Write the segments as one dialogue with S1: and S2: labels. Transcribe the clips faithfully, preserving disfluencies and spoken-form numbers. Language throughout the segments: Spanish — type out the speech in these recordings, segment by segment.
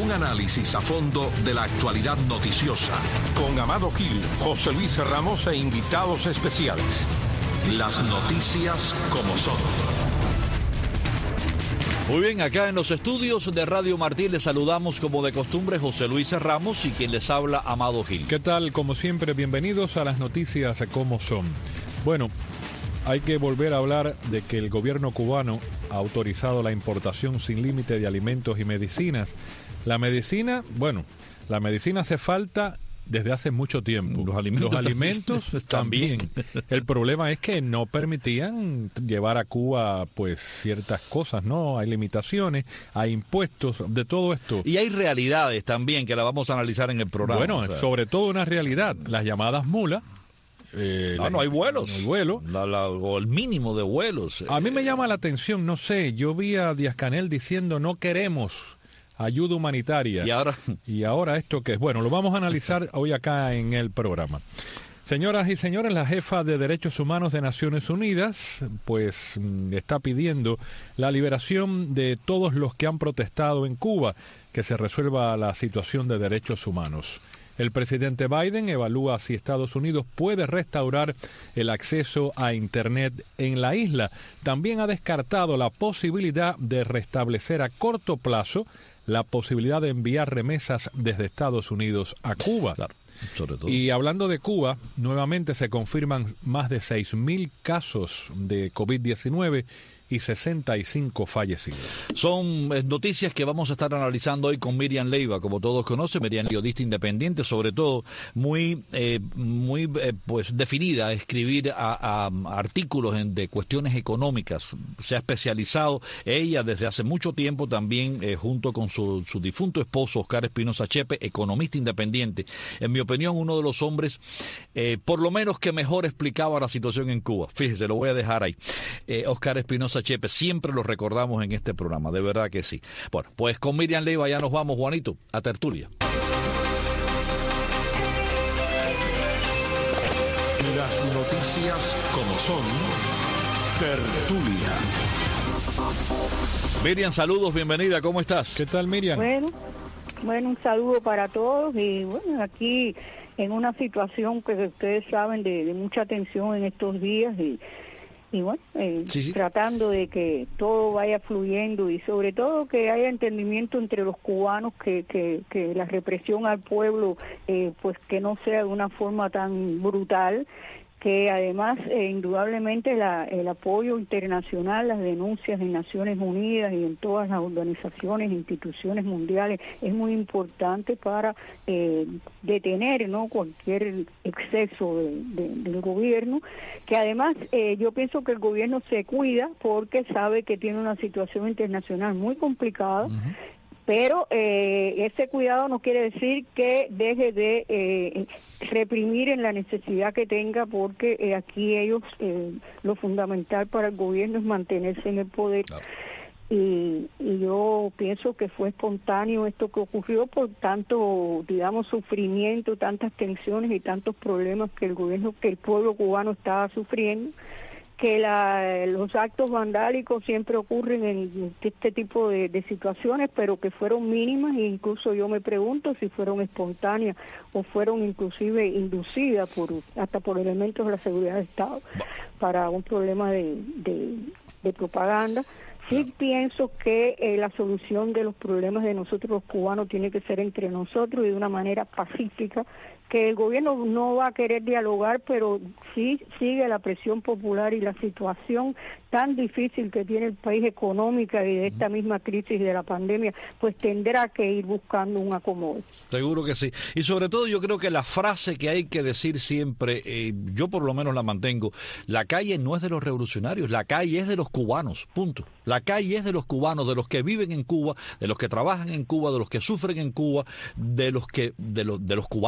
S1: Un análisis a fondo de la actualidad noticiosa.
S2: Con Amado Gil, José Luis Ramos e invitados especiales.
S1: Las noticias como son.
S3: Muy bien, acá en los estudios de Radio Martí les saludamos como de costumbre José Luis Ramos y quien les habla Amado Gil.
S4: ¿Qué tal? Como siempre, bienvenidos a las noticias como son. Bueno, hay que volver a hablar de que el gobierno cubano ha autorizado la importación sin límite de alimentos y medicinas. La medicina, bueno, la medicina hace falta desde hace mucho tiempo.
S3: Los alimentos,
S4: Los alimentos también. también. El problema es que no permitían llevar a Cuba pues ciertas cosas, ¿no? Hay limitaciones, hay impuestos, de todo esto.
S3: Y hay realidades también que la vamos a analizar en el programa.
S4: Bueno,
S3: o sea.
S4: sobre todo una realidad, las llamadas mulas.
S3: Eh, no, no hay vuelos.
S4: No hay vuelo.
S3: La, la, o el mínimo de vuelos.
S4: A mí me llama la atención, no sé, yo vi a Díaz-Canel diciendo no queremos ayuda humanitaria.
S3: Y ahora,
S4: y ahora esto que es. Bueno, lo vamos a analizar hoy acá en el programa. Señoras y señores, la jefa de Derechos Humanos de Naciones Unidas pues está pidiendo la liberación de todos los que han protestado en Cuba, que se resuelva la situación de derechos humanos. El presidente Biden evalúa si Estados Unidos puede restaurar el acceso a Internet en la isla. También ha descartado la posibilidad de restablecer a corto plazo la posibilidad de enviar remesas desde Estados Unidos a Cuba.
S3: Claro, sobre todo.
S4: Y hablando de Cuba, nuevamente se confirman más de seis mil casos de COVID diecinueve y sesenta y cinco fallecidos.
S3: Son eh, noticias que vamos a estar analizando hoy con Miriam Leiva, como todos conocen. Miriam, periodista independiente, sobre todo muy eh, muy eh, pues definida a escribir a, a artículos en, de cuestiones económicas. Se ha especializado ella desde hace mucho tiempo también eh, junto con su, su difunto esposo Oscar Espinosa Chepe, economista independiente. En mi opinión, uno de los hombres eh, por lo menos que mejor explicaba la situación en Cuba. Fíjese, lo voy a dejar ahí. Eh, Oscar Espinosa Chepe, siempre lo recordamos en este programa, de verdad que sí. Bueno, pues con Miriam Leiva ya nos vamos, Juanito, a tertulia.
S1: Las noticias como son. Tertulia.
S3: Miriam, saludos, bienvenida, ¿cómo estás?
S4: ¿Qué tal, Miriam?
S5: Bueno, bueno, un saludo para todos y bueno, aquí en una situación que ustedes saben de, de mucha tensión en estos días y Y bueno, eh, sí, sí. tratando de que todo vaya fluyendo y sobre todo que haya entendimiento entre los cubanos, que, que, que la represión al pueblo eh, pues que no sea de una forma tan brutal, que además eh, indudablemente la, el apoyo internacional, las denuncias en Naciones Unidas y en todas las organizaciones, instituciones mundiales es muy importante para eh, detener, ¿no?, cualquier exceso de, de, del gobierno, que además eh, yo pienso que el gobierno se cuida porque sabe que tiene una situación internacional muy complicada. Uh-huh. Pero eh, ese cuidado no quiere decir que deje de eh, reprimir en la necesidad que tenga, porque eh, aquí ellos, eh, lo fundamental para el gobierno es mantenerse en el poder. Claro. Y, y yo pienso que fue espontáneo esto que ocurrió por tanto, digamos, sufrimiento, tantas tensiones y tantos problemas que el gobierno, que el pueblo cubano estaba sufriendo, que la, los actos vandálicos siempre ocurren en este tipo de, de situaciones, pero que fueron mínimas e incluso yo me pregunto si fueron espontáneas o fueron inclusive inducidas por hasta por elementos de la seguridad del Estado para un problema de, de, de propaganda. Sí pienso que eh, la solución de los problemas de nosotros los cubanos tiene que ser entre nosotros y de una manera pacífica, que el gobierno no va a querer dialogar, pero sí sigue la presión popular y la situación tan difícil que tiene el país económica y de esta misma crisis de la pandemia, pues tendrá que ir buscando un acomodo.
S3: Seguro que sí. Y sobre todo yo creo que la frase que hay que decir siempre, eh, yo por lo menos la mantengo, la calle no es de los revolucionarios, la calle es de los cubanos, punto. La calle es de los cubanos, de los que viven en Cuba, de los que trabajan en Cuba, de los que sufren en Cuba, de los que de los de los cubanos,
S4: de los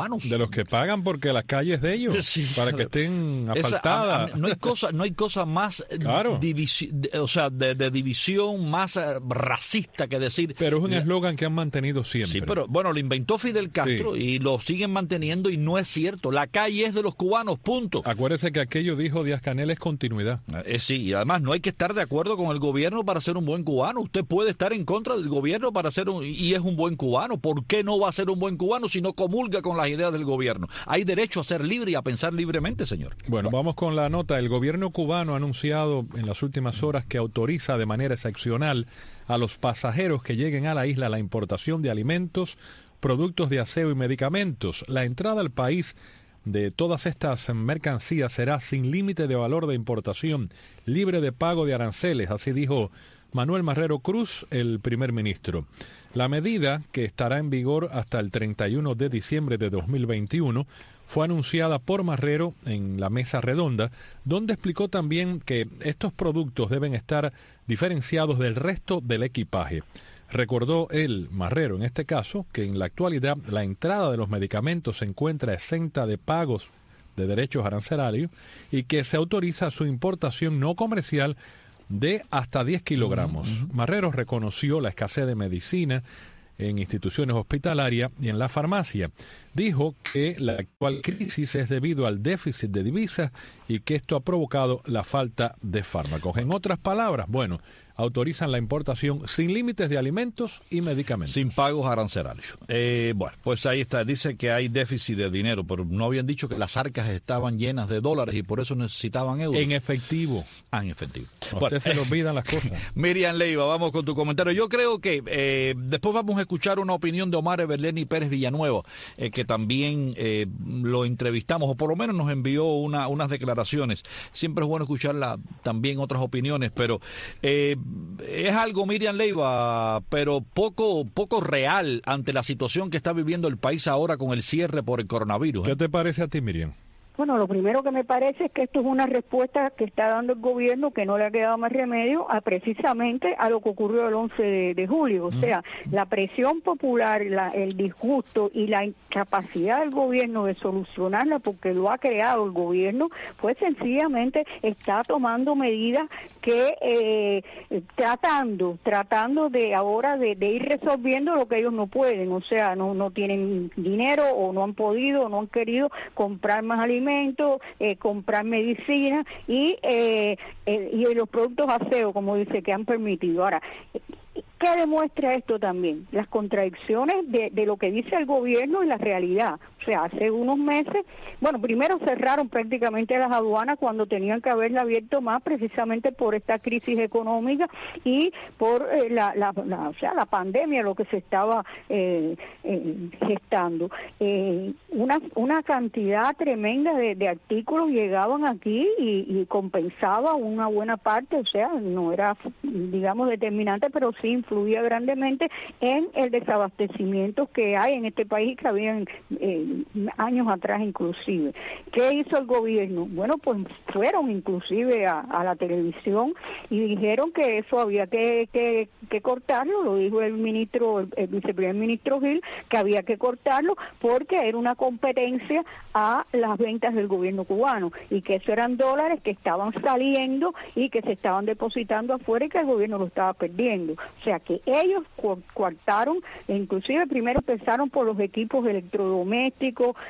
S4: que pagan porque la calle es de ellos, sí, para que estén asfaltadas.
S3: Esa, a, a, no hay cosa, no hay cosa más, claro. divisi, de, o sea, de, de división más racista que decir.
S4: Pero es un eslogan que han mantenido siempre.
S3: Sí, pero bueno, lo inventó Fidel Castro sí. y lo siguen manteniendo y no es cierto. La calle es de los cubanos, punto.
S4: Acuérdese que aquello dijo Díaz-Canel es continuidad.
S3: Eh, sí, y además no hay que estar de acuerdo con el gobierno para ser un buen cubano. Usted puede estar en contra del gobierno para ser un, y es un buen cubano. ¿Por qué no va a ser un buen cubano si no comulga con las ideas del gobierno? Hay derecho a ser libre y a pensar libremente, señor.
S4: Bueno, bueno, vamos con la nota. El gobierno cubano ha anunciado en las últimas horas que autoriza de manera excepcional a los pasajeros que lleguen a la isla la importación de alimentos, productos de aseo y medicamentos. La entrada al país de todas estas mercancías será sin límite de valor de importación, libre de pago de aranceles, así dijo Manuel Marrero Cruz, el primer ministro. La medida, que estará en vigor hasta el treinta y uno de diciembre de dos mil veintiuno, fue anunciada por Marrero en la mesa redonda, donde explicó también que estos productos deben estar diferenciados del resto del equipaje. Recordó él, Marrero, en este caso, que en la actualidad la entrada de los medicamentos se encuentra exenta de pagos de derechos arancelarios y que se autoriza su importación no comercial de hasta diez kilogramos. Uh-huh, uh-huh. Marrero reconoció la escasez de medicina en instituciones hospitalarias y en la farmacia. Dijo que la actual crisis es debido al déficit de divisas y que esto ha provocado la falta de fármacos. En otras palabras, bueno, autorizan la importación sin límites de alimentos y medicamentos.
S3: Sin pagos arancelarios. Eh, bueno, pues ahí está. Dice que hay déficit de dinero, pero no habían dicho que las arcas estaban llenas de dólares y por eso necesitaban euros.
S4: En efectivo.
S3: Ah, en efectivo.
S4: A bueno, usted se le olvidan las cosas.
S3: Miriam Leiva, vamos con tu comentario. Yo creo que eh, después vamos a escuchar una opinión de Omar Everleni Pérez Villanueva, eh, que también eh, lo entrevistamos, o por lo menos nos envió una, unas declaraciones. Siempre es bueno escuchar la, también otras opiniones, pero eh, es algo, Miriam Leiva, pero poco, poco real ante la situación que está viviendo el país ahora con el cierre por el coronavirus.
S4: ¿Qué te parece a ti, Miriam?
S5: Bueno, lo primero que me parece es que esto es una respuesta que está dando el gobierno, que no le ha quedado más remedio a precisamente a lo que ocurrió el once de julio. O sea, la presión popular, la, el disgusto y la incapacidad del gobierno de solucionarla, porque lo ha creado el gobierno, pues sencillamente está tomando medidas que eh, tratando, tratando de ahora de, de ir resolviendo lo que ellos no pueden. O sea, no, no tienen dinero o no han podido o no han querido comprar más alimentos, Eh, comprar medicina y eh, eh, y los productos aseo, como dice, que han permitido. Ahora, ¿qué demuestra esto también? Las contradicciones de, de lo que dice el gobierno y la realidad. O sea, hace unos meses, bueno, primero cerraron prácticamente las aduanas cuando tenían que haberla abierto más, precisamente por esta crisis económica y por eh, la, la, la, o sea, la pandemia, lo que se estaba eh, eh, gestando. Eh, una, una cantidad tremenda de, de artículos llegaban aquí y, y compensaba una buena parte, o sea, no era, digamos, determinante, pero sí influía grandemente en el desabastecimiento que hay en este país, que habían eh, años atrás inclusive. ¿Qué hizo el gobierno? Bueno, pues fueron inclusive a, a la televisión y dijeron que eso había que, que, que cortarlo, lo dijo el ministro, el, el viceprimer ministro Gil, que había que cortarlo porque era una competencia a las ventas del gobierno cubano y que eso eran dólares que estaban saliendo y que se estaban depositando afuera y que el gobierno lo estaba perdiendo. O sea que ellos coartaron, inclusive primero empezaron por los equipos electrodomésticos,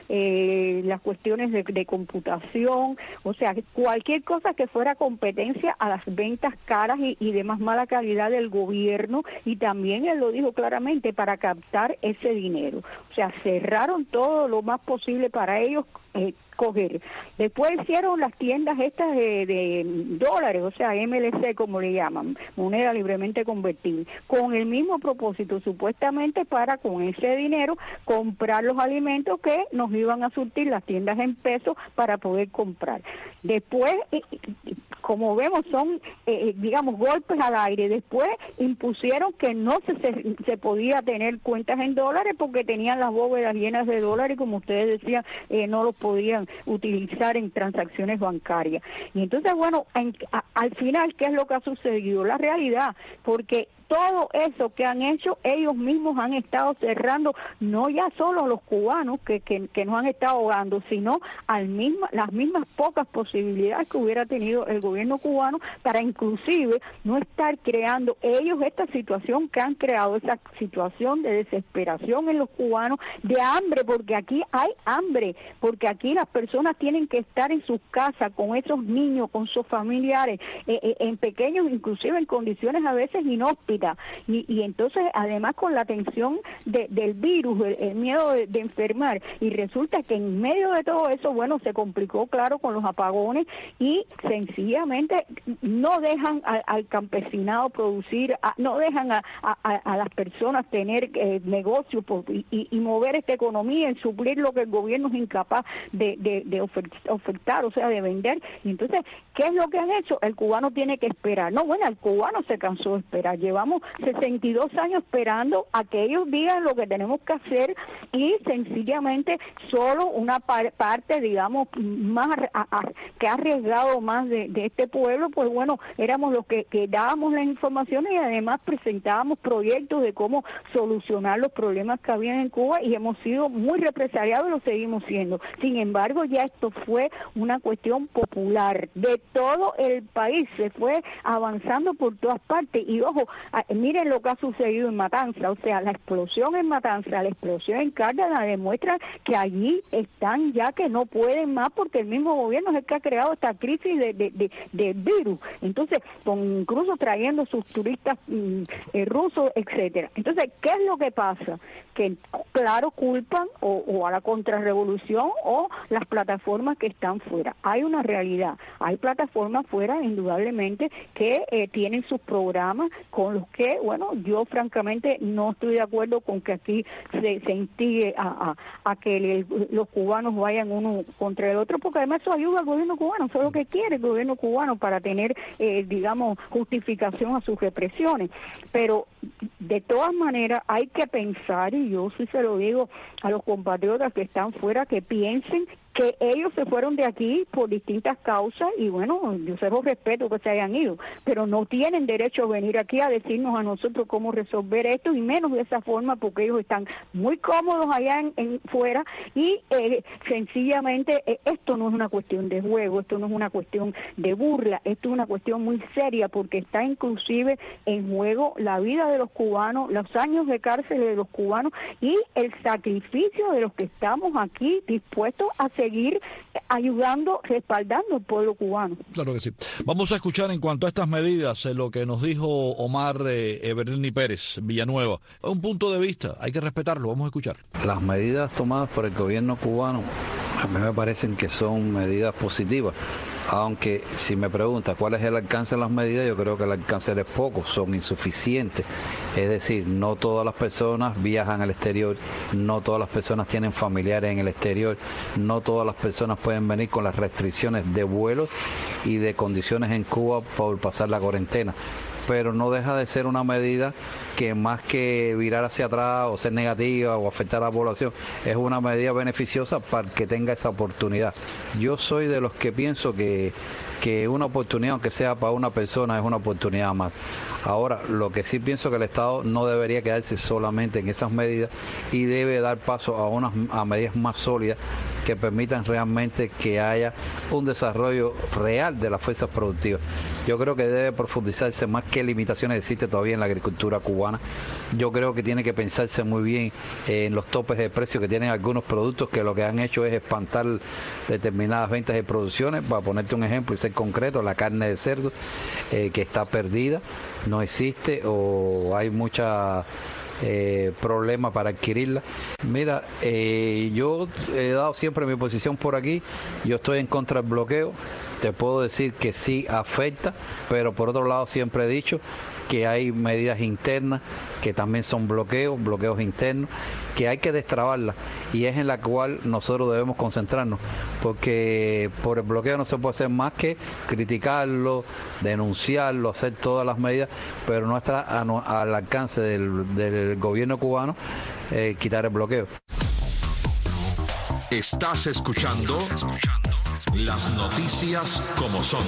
S5: eh, las cuestiones de, de computación, o sea, cualquier cosa que fuera competencia a las ventas caras y, y de más mala calidad del gobierno, y también él lo dijo claramente, para captar ese dinero. O sea, cerraron todo lo más posible para ellos eh, coger. Después hicieron las tiendas estas de, de dólares, o sea, M L C como le llaman, moneda libremente convertible, con el mismo propósito, supuestamente para con ese dinero comprar los alimentos que nos iban a surtir las tiendas en pesos para poder comprar. Después como vemos son, eh, digamos, golpes al aire. Después impusieron que no se, se, se podía tener cuentas en dólares porque tenían las bóvedas llenas de dólares y como ustedes decían, eh, no los podían utilizar en transacciones bancarias. Y entonces, bueno, en, a, al final, ¿qué es lo que ha sucedido? La realidad, porque todo eso que han hecho, ellos mismos han estado cerrando, no ya solo a los cubanos que, que, que nos han estado ahogando, sino al misma, las mismas pocas posibilidades que hubiera tenido el gobierno cubano para inclusive no estar creando ellos esta situación que han creado, esa situación de desesperación en los cubanos, de hambre, porque aquí hay hambre, porque aquí las personas tienen que estar en sus casas con esos niños, con sus familiares, eh, eh, en pequeños, inclusive en condiciones a veces inhóspitas. Y, y entonces, además con la tensión de, del virus, el, el miedo de, de enfermar, y resulta que en medio de todo eso, bueno, se complicó, claro, con los apagones y sencillamente no dejan a, al campesinado producir, a, no dejan a, a, a las personas tener eh, negocios por, y, y mover esta economía en suplir lo que el gobierno es incapaz de, de, de ofertar, o sea, de vender. Y entonces, ¿qué es lo que han hecho? El cubano tiene que esperar. No, bueno, el cubano se cansó de esperar. Llevamos sesenta y dos años esperando a que ellos digan lo que tenemos que hacer y sencillamente solo una par parte, digamos, más a, a, que ha arriesgado más de, de este pueblo, pues bueno, éramos los que, que dábamos las informaciones y además presentábamos proyectos de cómo solucionar los problemas que había en Cuba y hemos sido muy represaliados y lo seguimos siendo. Sin embargo, ya esto fue una cuestión popular de todo el país, se fue avanzando por todas partes y ojo, miren lo que ha sucedido en Matanza, o sea, la explosión en Matanza, la explosión en Cárdenas demuestra que allí están ya que no pueden más porque el mismo gobierno es el que ha creado esta crisis de, de, de, de virus, entonces, con, incluso trayendo sus turistas mm, eh, rusos, etcétera. Entonces, ¿qué es lo que pasa? Que, claro, culpan o, o a la contrarrevolución o las plataformas que están fuera. Hay una realidad, hay plataformas fuera, indudablemente, que eh, tienen sus programas con los que, bueno, yo francamente no estoy de acuerdo con que aquí se, se instigue a, a, a que el, los cubanos vayan uno contra el otro, porque además eso ayuda al gobierno cubano, eso es lo que quiere el gobierno cubano para tener, eh, digamos, justificación a sus represiones. Pero de todas maneras hay que pensar, y yo sí se lo digo a los compatriotas que están fuera, que piensen que ellos se fueron de aquí por distintas causas y bueno, yo se los respeto que se hayan ido, pero no tienen derecho a venir aquí a decirnos a nosotros cómo resolver esto y menos de esa forma porque ellos están muy cómodos allá en, en fuera y eh, sencillamente eh, esto no es una cuestión de juego, esto no es una cuestión de burla, esto es una cuestión muy seria porque está inclusive en juego la vida de los cubanos, los años de cárcel de los cubanos y el sacrificio de los que estamos aquí dispuestos a seguir ayudando, respaldando al pueblo cubano.
S3: Claro que sí. Vamos a escuchar en cuanto a estas medidas eh, lo que nos dijo Omar eh, Berni Pérez Villanueva. Un punto de vista, hay que respetarlo, vamos a escuchar.
S6: Las medidas tomadas por el gobierno cubano a mí me parecen que son medidas positivas, aunque si me pregunta cuál es el alcance de las medidas, yo creo que el alcance es poco, son insuficientes. Es decir, no todas las personas viajan al exterior, no todas las personas tienen familiares en el exterior, no todas las personas pueden venir con las restricciones de vuelos y de condiciones en Cuba por pasar la cuarentena. Pero no deja de ser una medida que más que virar hacia atrás o ser negativa o afectar a la población, es una medida beneficiosa para que tenga esa oportunidad. Yo soy de los que pienso que, que una oportunidad, aunque sea para una persona, es una oportunidad más. Ahora, lo que sí pienso que el Estado no debería quedarse solamente en esas medidas y debe dar paso a unas a medidas más sólidas que permitan realmente que haya un desarrollo real de las fuerzas productivas. Yo creo que debe profundizarse más qué limitaciones existe todavía en la agricultura cubana. Yo creo que tiene que pensarse muy bien en los topes de precio que tienen algunos productos que lo que han hecho es espantar determinadas ventas y producciones. Para ponerte un ejemplo y ser concreto, la carne de cerdo eh, que está perdida, no existe o hay mucha eh, problema para adquirirla. Mira, eh, yo he dado siempre mi posición por aquí, yo estoy en contra del bloqueo. te puedo decir que sí afecta, pero por otro lado siempre he dicho que hay medidas internas que también son bloqueos, bloqueos internos, que hay que destrabarlas, y es en la cual nosotros debemos concentrarnos, porque por el bloqueo no se puede hacer más que criticarlo, denunciarlo, hacer todas las medidas, pero no está al alcance del, del gobierno cubano eh, quitar el bloqueo.
S1: Estás escuchando las noticias como son.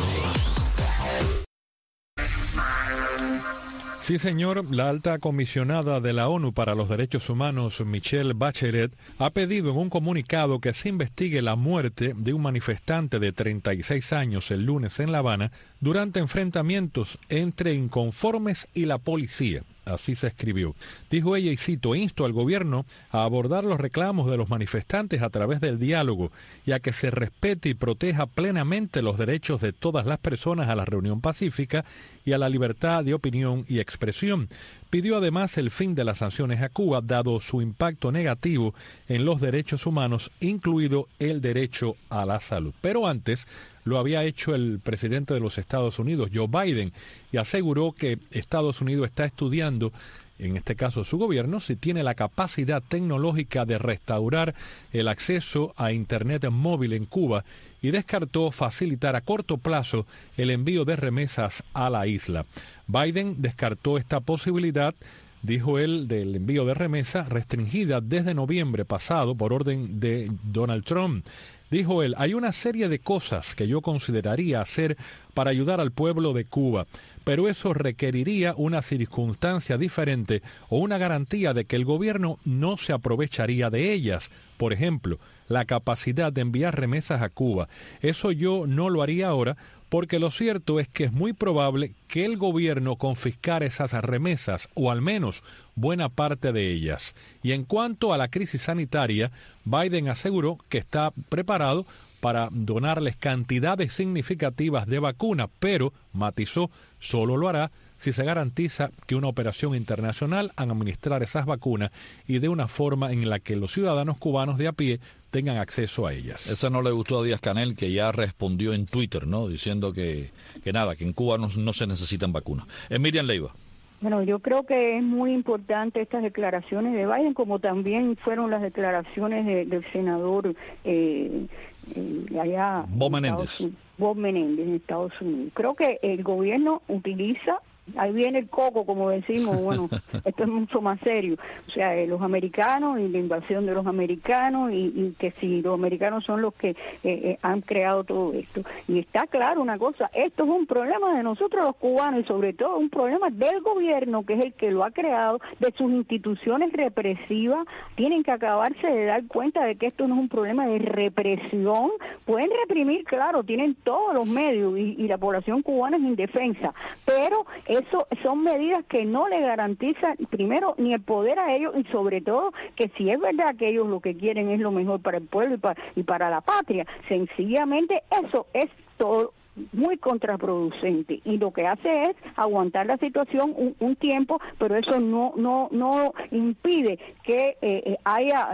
S4: Sí, señor. La alta comisionada de la ONU para los Derechos Humanos, Michelle Bachelet, ha pedido en un comunicado que se investigue la muerte de un manifestante de treinta y seis años el lunes en La Habana durante enfrentamientos entre inconformes y la policía. Así se escribió. Dijo ella, y cito, insto al gobierno a abordar los reclamos de los manifestantes a través del diálogo y a que se respete y proteja plenamente los derechos de todas las personas a la reunión pacífica y a la libertad de opinión y expresión. Pidió además el fin de las sanciones a Cuba, dado su impacto negativo en los derechos humanos, incluido el derecho a la salud. Pero antes lo había hecho el presidente de los Estados Unidos, Joe Biden, y aseguró que Estados Unidos está estudiando, en este caso su gobierno, si tiene la capacidad tecnológica de restaurar el acceso a Internet móvil en Cuba, y descartó facilitar a corto plazo el envío de remesas a la isla. Biden descartó esta posibilidad, dijo él, del envío de remesas restringida desde noviembre pasado por orden de Donald Trump. Dijo él, hay una serie de cosas que yo consideraría hacer para ayudar al pueblo de Cuba, pero eso requeriría una circunstancia diferente o una garantía de que el gobierno no se aprovecharía de ellas. Por ejemplo, la capacidad de enviar remesas a Cuba. Eso yo no lo haría ahora, porque lo cierto es que es muy probable que el gobierno confiscara esas remesas, o al menos buena parte de ellas. Y en cuanto a la crisis sanitaria, Biden aseguró que está preparado para donarles cantidades significativas de vacunas, pero, matizó, solo lo hará si se garantiza que una operación internacional al administrar esas vacunas y de una forma en la que los ciudadanos cubanos de a pie tengan acceso a ellas.
S3: Eso no le gustó a Díaz-Canel, que ya respondió en Twitter, ¿no? Diciendo que, que nada, que en Cuba no, no se necesitan vacunas. Eh, Miriam Leiva.
S5: Bueno, yo creo que es muy importante estas declaraciones de Biden, como también fueron las declaraciones de, del senador eh, eh, allá
S3: Bob Menéndez.
S5: Bob Menéndez en Estados Unidos. Creo que el gobierno utiliza, ahí viene el coco, como decimos, bueno, esto es mucho más serio, o sea, eh, los americanos y la invasión de los americanos, y, y que si los americanos son los que eh, eh, han creado todo esto. Y está claro una cosa, esto es un problema de nosotros los cubanos, y sobre todo un problema del gobierno, que es el que lo ha creado, de sus instituciones represivas. Tienen que acabarse de dar cuenta de que esto no es un problema de represión. Pueden reprimir, claro, tienen todos los medios, y, y la población cubana es indefensa, pero eso son medidas que no le garantizan, primero, ni el poder a ellos, y sobre todo que si es verdad que ellos lo que quieren es lo mejor para el pueblo y para, y para la patria, sencillamente eso es todo muy contraproducente, y lo que hace es aguantar la situación un, un tiempo, pero eso no no no impide que eh, haya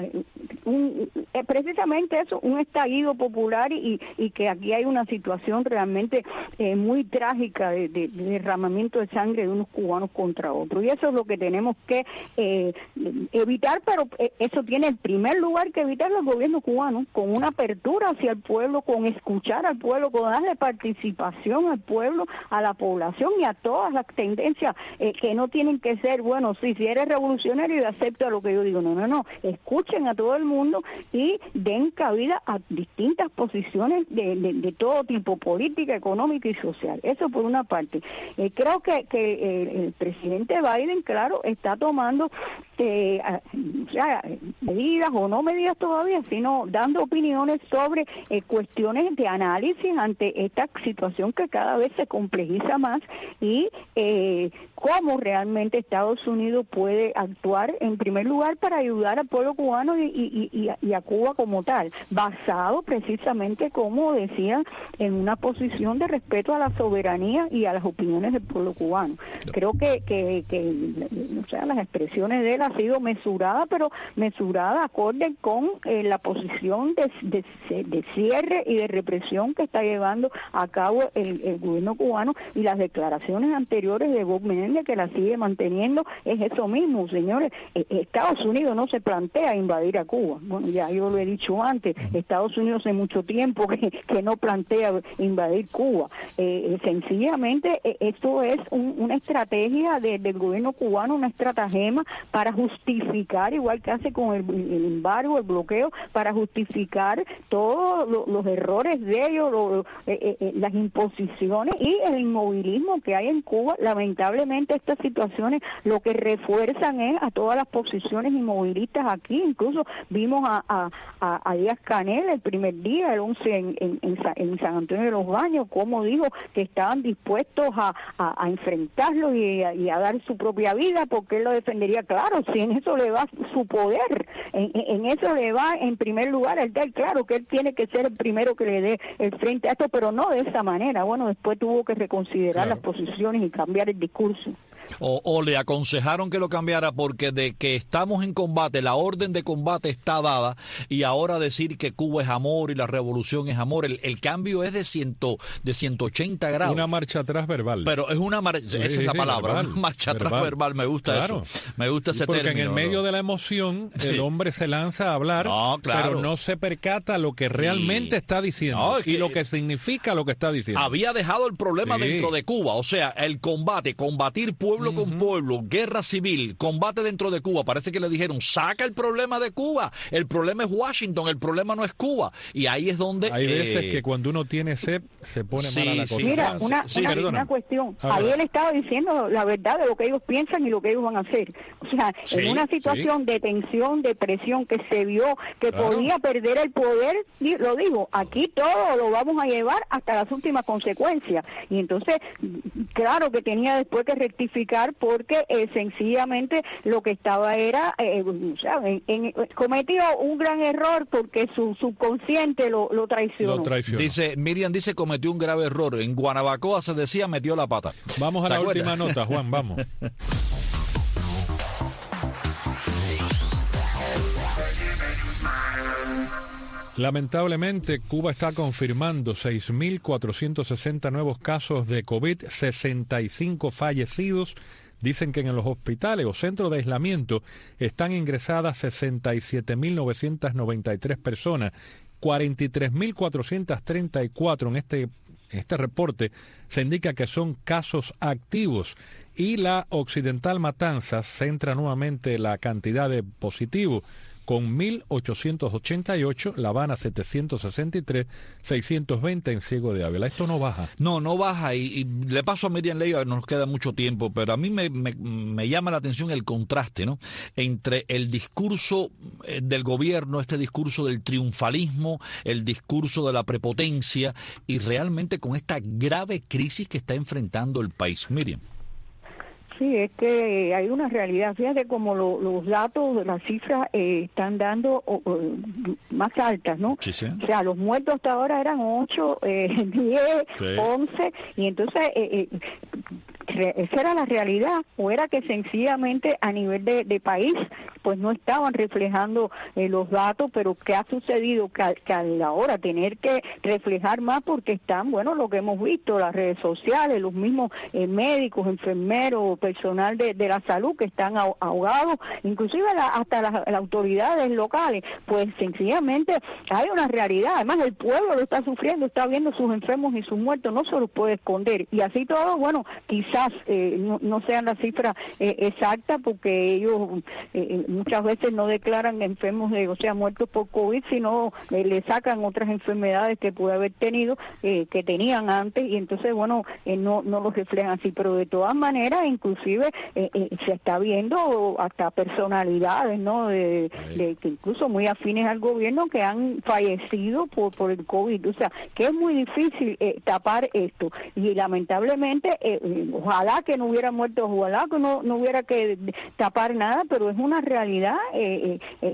S5: un, eh, precisamente eso, un estallido popular, y, y que aquí hay una situación realmente eh, muy trágica de, de, de derramamiento de sangre de unos cubanos contra otros, y eso es lo que tenemos que eh, evitar, pero eh, eso tiene en primer lugar que evitarlo el gobierno cubano, con una apertura hacia el pueblo, con escuchar al pueblo, con darle participación participación al pueblo, a la población y a todas las tendencias eh, que no tienen que ser, bueno, sí, si eres revolucionario y acepta lo que yo digo, no, no, no, escuchen a todo el mundo y den cabida a distintas posiciones de, de, de todo tipo, política, económica y social. Eso por una parte. Eh, creo que, que eh, el presidente Biden, claro, está tomando eh, o sea, medidas o no medidas todavía, sino dando opiniones sobre eh, cuestiones de análisis ante esta situación que cada vez se complejiza más, y eh, cómo realmente Estados Unidos puede actuar en primer lugar para ayudar al pueblo cubano y, y, y, y a Cuba como tal, basado precisamente, como decía, en una posición de respeto a la soberanía y a las opiniones del pueblo cubano. Creo que, que, que o sea, las expresiones de él ha sido mesurada, pero mesurada acorde con eh, la posición de, de, de cierre y de represión que está llevando a cabo el, el gobierno cubano, y las declaraciones anteriores de Bob Menéndez, que la sigue manteniendo, es eso mismo, señores. Eh, Estados Unidos no se plantea invadir a Cuba. Bueno, ya yo lo he dicho antes, Estados Unidos hace mucho tiempo que, que no plantea invadir Cuba. Eh, sencillamente, eh, esto es un, una estrategia de, del gobierno cubano, una estratagema para justificar, igual que hace con el, el embargo, el bloqueo, para justificar todos lo, los errores de ellos, lo, eh, eh, las imposiciones y el inmovilismo que hay en Cuba. Lamentablemente estas situaciones lo que refuerzan es a todas las posiciones inmovilistas aquí. Incluso vimos a, a, a, a Díaz Canel el primer día, el once en, en, en, en San Antonio de los Baños, como dijo que estaban dispuestos a, a, a enfrentarlo y a, y a dar su propia vida porque él lo defendería. Claro, si en eso le va su poder, en, en eso le va en primer lugar el de él, claro que él tiene que ser el primero que le dé el frente a esto, pero no de esa manera. Bueno, después tuvo que reconsiderar claro. las posiciones y cambiar el discurso.
S3: O, o le aconsejaron que lo cambiara porque de que estamos en combate, la orden de combate está dada, y ahora decir que Cuba es amor y la revolución es amor, el, el cambio es de ciento, de ciento ochenta grados.
S4: Una marcha atrás verbal.
S3: Pero es una marcha, sí, esa es la palabra, verbal, una marcha verbal. atrás verbal, me gusta claro. eso, me gusta ese
S4: porque
S3: término.
S4: Porque en el medio de la emoción sí. el hombre se lanza a hablar, no, claro. pero no se percata lo que realmente y... está diciendo no, es que... y lo que significa lo que está diciendo.
S3: Había dejado el problema sí. dentro de Cuba, o sea, el combate, combatir pueblo Uh-huh. con pueblo, guerra civil, combate dentro de Cuba. Parece que le dijeron, saca el problema de Cuba, el problema es Washington, el problema no es Cuba. Y ahí es donde...
S4: Hay eh... veces que cuando uno tiene sed, se pone sí, mala la cosa.
S5: Mira, una, sí, una, una cuestión. Ahí él estaba diciendo la verdad de lo que ellos piensan y lo que ellos van a hacer. O sea, sí, en una situación sí. de tensión, de presión, que se vio que claro. podía perder el poder, lo digo, aquí todo lo vamos a llevar hasta las últimas consecuencias. Y entonces, claro que tenía después que rectificar porque eh, sencillamente lo que estaba era, eh, o sea, en, en, cometió un gran error porque su subconsciente lo, lo, traicionó.
S4: lo traicionó.
S3: Dice, Miriam dice, cometió un grave error. En Guanabacoa se decía, metió la pata.
S4: Vamos a la acuerdas? última nota, Juan, vamos. Lamentablemente, Cuba está confirmando seis mil cuatrocientos sesenta nuevos casos de COVID, sesenta y cinco fallecidos. Dicen que en los hospitales o centros de aislamiento están ingresadas sesenta y siete mil novecientos noventa y tres personas, cuarenta y tres mil cuatrocientos treinta y cuatro en este, en este reporte se indica que son casos activos. Y la Occidental Matanzas centra nuevamente la cantidad de positivos, con mil ochocientos ochenta y ocho, La Habana setecientos sesenta y tres, seiscientos veinte en Ciego de Ávila. Esto no baja.
S3: No, no baja, y, y le paso a Miriam Leiva, nos queda mucho tiempo, pero a mí me, me, me llama la atención el contraste, ¿no?, entre el discurso del gobierno, este discurso del triunfalismo, el discurso de la prepotencia, y realmente con esta grave crisis que está enfrentando el país. Miriam.
S5: Sí, es que hay una realidad. Fíjate como lo, los datos, las cifras eh, están dando oh, oh, más altas, ¿no?
S3: Sí, sí.
S5: O sea, los muertos hasta ahora eran ocho, eh, diez, sí. once, y entonces... Eh, eh, ¿esa era la realidad o era que sencillamente a nivel de, de país pues no estaban reflejando eh, los datos? Pero ¿qué ha sucedido? Que, a, que a la hora tener que reflejar más porque están, bueno, lo que hemos visto, las redes sociales, los mismos eh, médicos, enfermeros, personal de, de la salud que están ahogados, inclusive la, hasta las, las autoridades locales, pues sencillamente hay una realidad. Además el pueblo lo está sufriendo, está viendo sus enfermos y sus muertos, no se los puede esconder, y así todo, bueno, quizás Eh, no, no sean las cifras eh, exactas porque ellos eh, muchas veces no declaran enfermos, de, o sea, muertos por COVID, sino eh, le sacan otras enfermedades que puede haber tenido, eh, que tenían antes, y entonces, bueno, eh, no no los reflejan así, pero de todas maneras, inclusive eh, eh, se está viendo hasta personalidades, ¿no?, de, de, que incluso muy afines al gobierno que han fallecido por, por el COVID, o sea, que es muy difícil eh, tapar esto, y lamentablemente eh, ojalá que no hubiera muerto, ojalá que no, no hubiera que tapar nada, pero es una realidad. Eh, eh,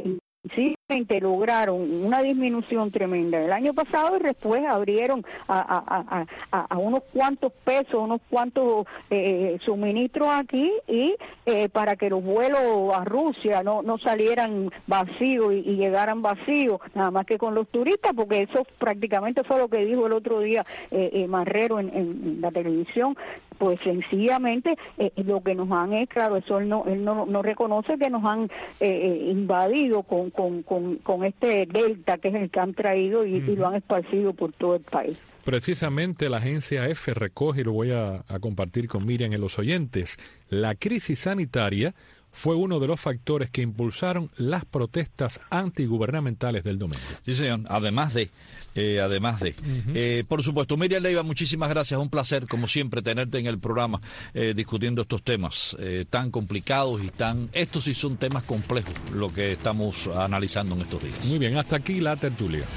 S5: Simplemente lograron una disminución tremenda el año pasado y después abrieron a, a, a, a, a unos cuantos pesos, unos cuantos eh, suministros aquí y eh, para que los vuelos a Rusia no, no salieran vacíos y, y llegaran vacíos, nada más que con los turistas, porque eso prácticamente fue lo que dijo el otro día eh, eh, Marrero en, en la televisión. Pues sencillamente eh, lo que nos han es, claro, eso él no él no, no reconoce que nos han eh, invadido con, con, con, con este delta que es el que han traído y, uh-huh. y lo han esparcido por todo el país.
S4: Precisamente la agencia EFE recoge, y lo voy a, a compartir con Miriam y los oyentes, la crisis sanitaria fue uno de los factores que impulsaron las protestas antigubernamentales del domingo.
S3: Sí, señor, además de, eh, además de. Uh-huh. Eh, por supuesto, Miriam Leiva, muchísimas gracias, un placer, como siempre, tenerte en el programa eh, discutiendo estos temas eh, tan complicados y tan... Estos sí son temas complejos, lo que estamos analizando en estos días.
S4: Muy bien, hasta aquí la tertulia.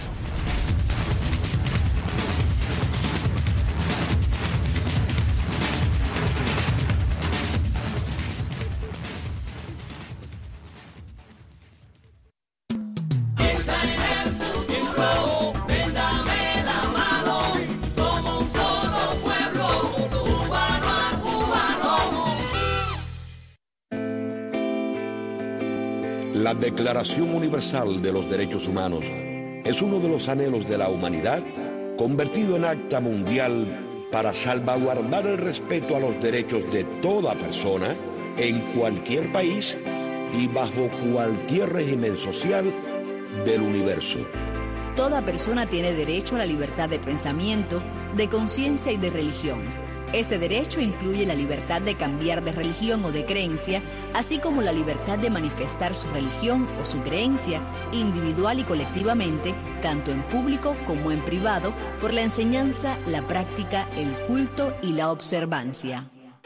S7: La Declaración Universal de los Derechos Humanos es uno de los anhelos de la humanidad convertido en acta mundial para salvaguardar el respeto a los derechos de toda persona en cualquier país y bajo cualquier régimen social del universo.
S8: Toda persona tiene derecho a la libertad de pensamiento, de conciencia y de religión. Este derecho incluye la libertad de cambiar de religión o de creencia, así como la libertad de manifestar su religión o su creencia, individual y colectivamente, tanto en público como en privado, por la enseñanza, la práctica, el culto y la observancia.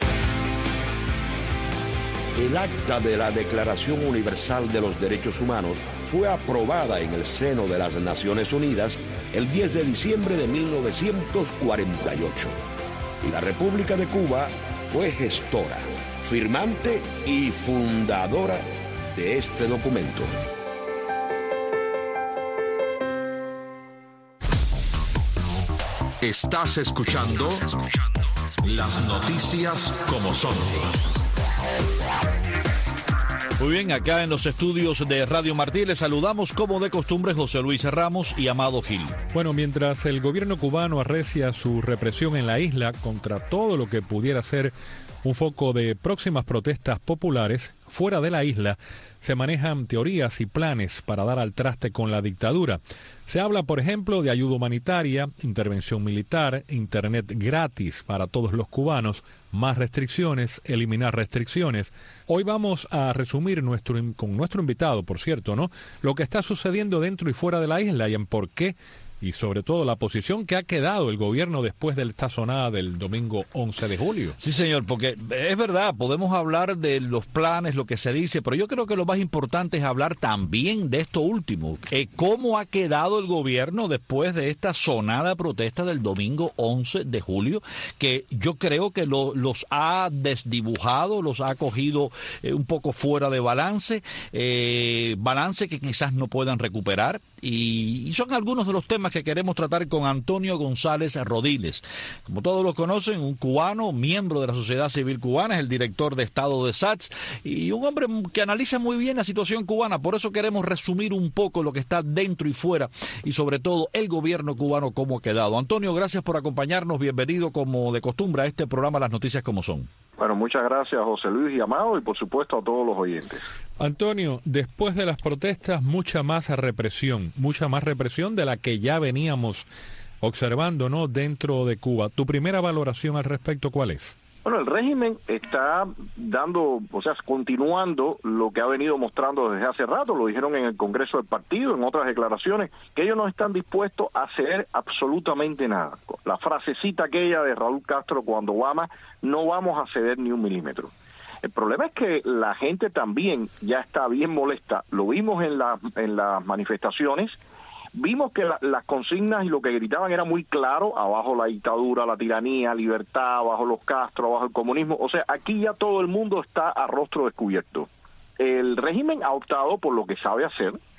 S7: El acta de la Declaración Universal de los Derechos Humanos fue aprobada en el seno de las Naciones Unidas el diez de diciembre de mil novecientos cuarenta y ocho. Y la República de Cuba fue gestora, firmante y fundadora de este documento.
S1: Estás escuchando las noticias como son.
S3: Muy bien, acá en los estudios de Radio Martí les saludamos como de costumbre José Luis Ramos y Amado Gil.
S4: Bueno, mientras el gobierno cubano arrecia su represión en la isla contra todo lo que pudiera ser un foco de próximas protestas populares, fuera de la isla se manejan teorías y planes para dar al traste con la dictadura. Se habla, por ejemplo, de ayuda humanitaria, intervención militar, internet gratis para todos los cubanos, más restricciones, eliminar restricciones. Hoy vamos a resumir nuestro, con nuestro invitado, por cierto, ¿no?, lo que está sucediendo dentro y fuera de la isla y en por qué, y sobre todo la posición que ha quedado el gobierno después de esta sonada del domingo once de julio.
S3: Sí, señor, porque es verdad, podemos hablar de los planes, lo que se dice, pero yo creo que lo más importante es hablar también de esto último, eh, cómo ha quedado el gobierno después de esta sonada protesta del domingo once de julio, que yo creo que lo, los ha desdibujado, los ha cogido eh, un poco fuera de balance, eh, balance que quizás no puedan recuperar, y, y son algunos de los temas que queremos tratar con Antonio González Rodiles. Como todos lo conocen, un cubano, miembro de la sociedad civil cubana, es el director de Estado de S A T S y un hombre que analiza muy bien la situación cubana. Por eso queremos resumir un poco lo que está dentro y fuera y sobre todo el gobierno cubano cómo ha quedado. Antonio, gracias por acompañarnos. Bienvenido como de costumbre a este programa Las Noticias Como Son.
S9: Bueno, muchas gracias José Luis y Amado y por supuesto a todos los oyentes.
S4: Antonio, después de las protestas, mucha más represión, mucha más represión de la que ya veníamos observando, ¿no?, dentro de Cuba. ¿Tu primera valoración al respecto cuál es?
S9: Bueno, el régimen está dando, o sea, continuando lo que ha venido mostrando desde hace rato, lo dijeron en el Congreso del Partido, en otras declaraciones, que ellos no están dispuestos a ceder absolutamente nada. La frasecita aquella de Raúl Castro cuando Obama, no vamos a ceder ni un milímetro. El problema es que la gente también ya está bien molesta, lo vimos en, la, en las manifestaciones. Vimos que la, las consignas y lo que gritaban era muy claro, abajo la dictadura, la tiranía, libertad, abajo los Castro, abajo el comunismo. O sea, aquí ya todo el mundo está a rostro descubierto. El régimen ha optado por lo que sabe hacer,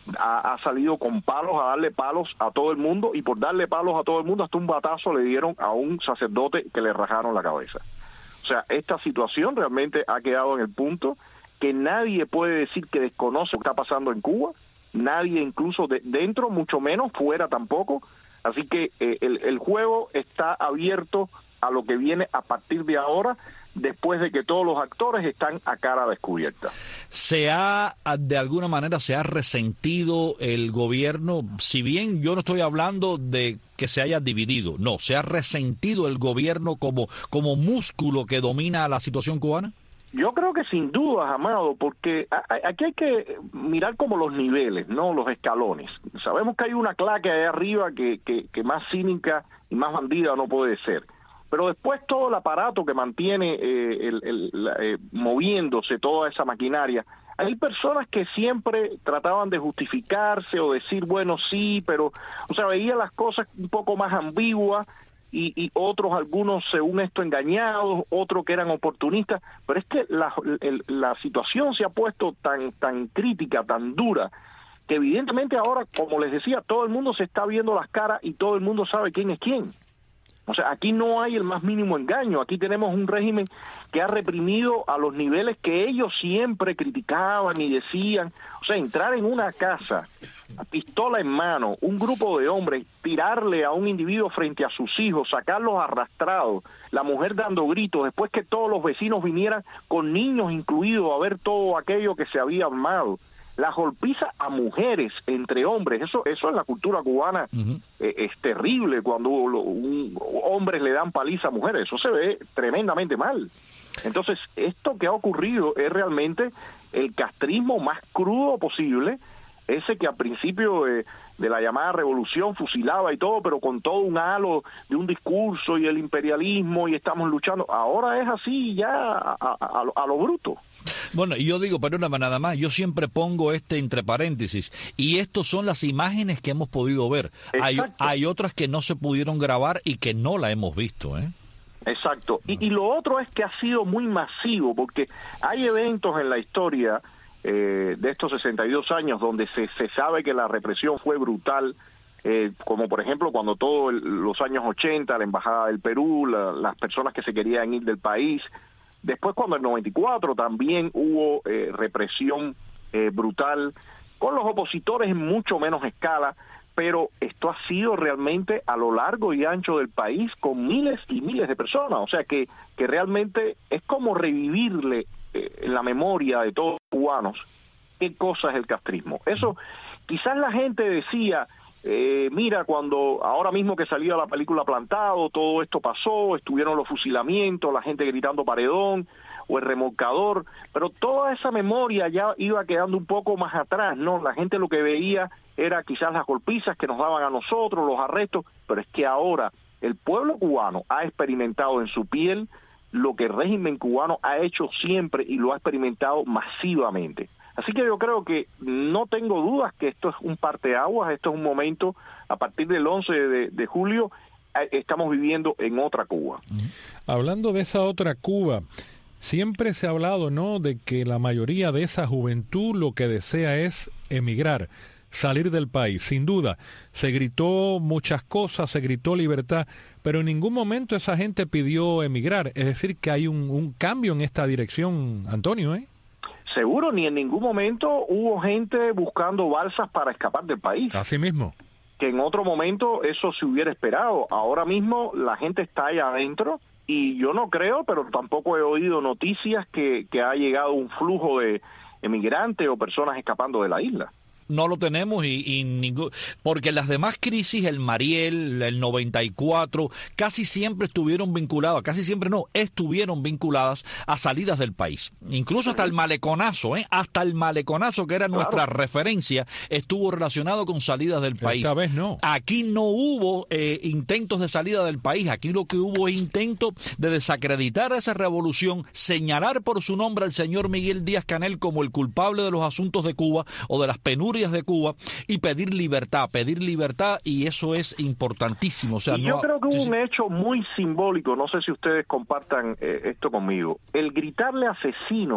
S9: ha, ha salido con palos a darle palos a todo el mundo, y por darle palos a todo el mundo hasta un batazo le dieron a un sacerdote que le rajaron la cabeza. O sea, esta situación realmente ha quedado en el punto que nadie puede decir que desconoce lo que está pasando en Cuba, nadie incluso de, dentro, mucho menos fuera tampoco. Así que eh, el, el juego está abierto a lo que viene a partir de ahora, después de que todos los actores están a cara descubierta.
S3: ¿Se ha, de alguna manera, se ha resentido el gobierno? Si bien yo no estoy hablando de que se haya dividido, no, ¿se ha resentido el gobierno como, como músculo que domina la situación cubana?
S9: Yo creo que sin duda, Amado, porque aquí hay que mirar como los niveles, no los escalones. Sabemos que hay una claque ahí arriba que, que, que más cínica y más bandida no puede ser. Pero después todo el aparato que mantiene eh, el, el, la, eh, moviéndose toda esa maquinaria, hay personas que siempre trataban de justificarse o decir, bueno, sí, pero, o sea, veía las cosas un poco más ambiguas, y, y otros, algunos según esto engañados, otros que eran oportunistas, pero es que la, el, la situación se ha puesto tan, tan crítica, tan dura, que evidentemente ahora, como les decía, todo el mundo se está viendo las caras y todo el mundo sabe quién es quién. O sea, aquí no hay el más mínimo engaño, aquí tenemos un régimen que ha reprimido a los niveles que ellos siempre criticaban y decían. O sea, entrar en una casa, pistola en mano, un grupo de hombres, tirarle a un individuo frente a sus hijos, sacarlos arrastrados, la mujer dando gritos, después que todos los vecinos vinieran con niños incluidos a ver todo aquello que se había armado. La golpiza a mujeres entre hombres, eso eso en la cultura cubana uh-huh. eh, es terrible cuando un, hombres le dan paliza a mujeres, eso se ve tremendamente mal. Entonces, esto que ha ocurrido es realmente el castrismo más crudo posible, ese que al principio eh, de la llamada revolución fusilaba y todo, pero con todo un halo de un discurso y el imperialismo y estamos luchando. Ahora es así ya a, a, a, a lo bruto.
S3: Bueno, y yo digo, perdóname nada más, yo siempre pongo este entre paréntesis, y estos son las imágenes que hemos podido ver. Hay, hay otras que no se pudieron grabar y que no la hemos visto, ¿eh?
S9: Exacto. Y, y lo otro es que ha sido muy masivo, porque hay eventos en la historia eh, de estos sesenta y dos años donde se, se sabe que la represión fue brutal, eh, como por ejemplo cuando todos los años ochenta, la Embajada del Perú, la, las personas que se querían ir del país. Después, cuando en el noventa y cuatro también hubo eh, represión eh, brutal, con los opositores en mucho menos escala, pero esto ha sido realmente a lo largo y ancho del país con miles y miles de personas. O sea que, que realmente es como revivirle eh, en la memoria de todos los cubanos qué cosa es el castrismo. Eso, quizás la gente decía... Eh, mira, cuando ahora mismo que salía la película Plantado, todo esto pasó, estuvieron los fusilamientos, la gente gritando paredón o el remolcador, pero toda esa memoria ya iba quedando un poco más atrás, ¿no? La gente lo que veía era quizás las golpizas que nos daban a nosotros, los arrestos, pero es que ahora el pueblo cubano ha experimentado en su piel lo que el régimen cubano ha hecho siempre y lo ha experimentado masivamente. Así que yo creo que no tengo dudas que esto es un parteaguas, esto es un momento, a partir del once de, de julio, estamos viviendo en otra Cuba.
S4: Hablando de esa otra Cuba, siempre se ha hablado, ¿no?, de que la mayoría de esa juventud lo que desea es emigrar, salir del país. Sin duda, se gritó muchas cosas, se gritó libertad, pero en ningún momento esa gente pidió emigrar. Es decir, que hay un, un cambio en esta dirección, Antonio, ¿eh?
S9: Seguro, ni en ningún momento hubo gente buscando balsas para escapar del país.
S4: Así mismo.
S9: Que en otro momento eso se hubiera esperado. Ahora mismo la gente está allá adentro y yo no creo, pero tampoco he oído noticias que, que ha llegado un flujo de emigrantes o personas escapando de la isla.
S3: No lo tenemos y, y ningún, porque las demás crisis, el Mariel, el noventa y cuatro, casi siempre estuvieron vinculadas, casi siempre no, estuvieron vinculadas a salidas del país. Incluso hasta el maleconazo, ¿eh? Hasta el maleconazo, que era claro. nuestra referencia, estuvo relacionado con salidas del país.
S4: Esta vez no.
S3: Aquí no hubo eh, intentos de salida del país, aquí lo que hubo es intento de desacreditar a esa revolución, señalar por su nombre al señor Miguel Díaz-Canel como el culpable de los asuntos de Cuba o de las penurias de Cuba y pedir libertad, pedir libertad, y eso es importantísimo. O sea,
S9: y
S3: no
S9: yo creo que hubo
S3: sí, sí.
S9: un hecho muy simbólico, no sé si ustedes compartan eh, esto conmigo, el gritarle asesino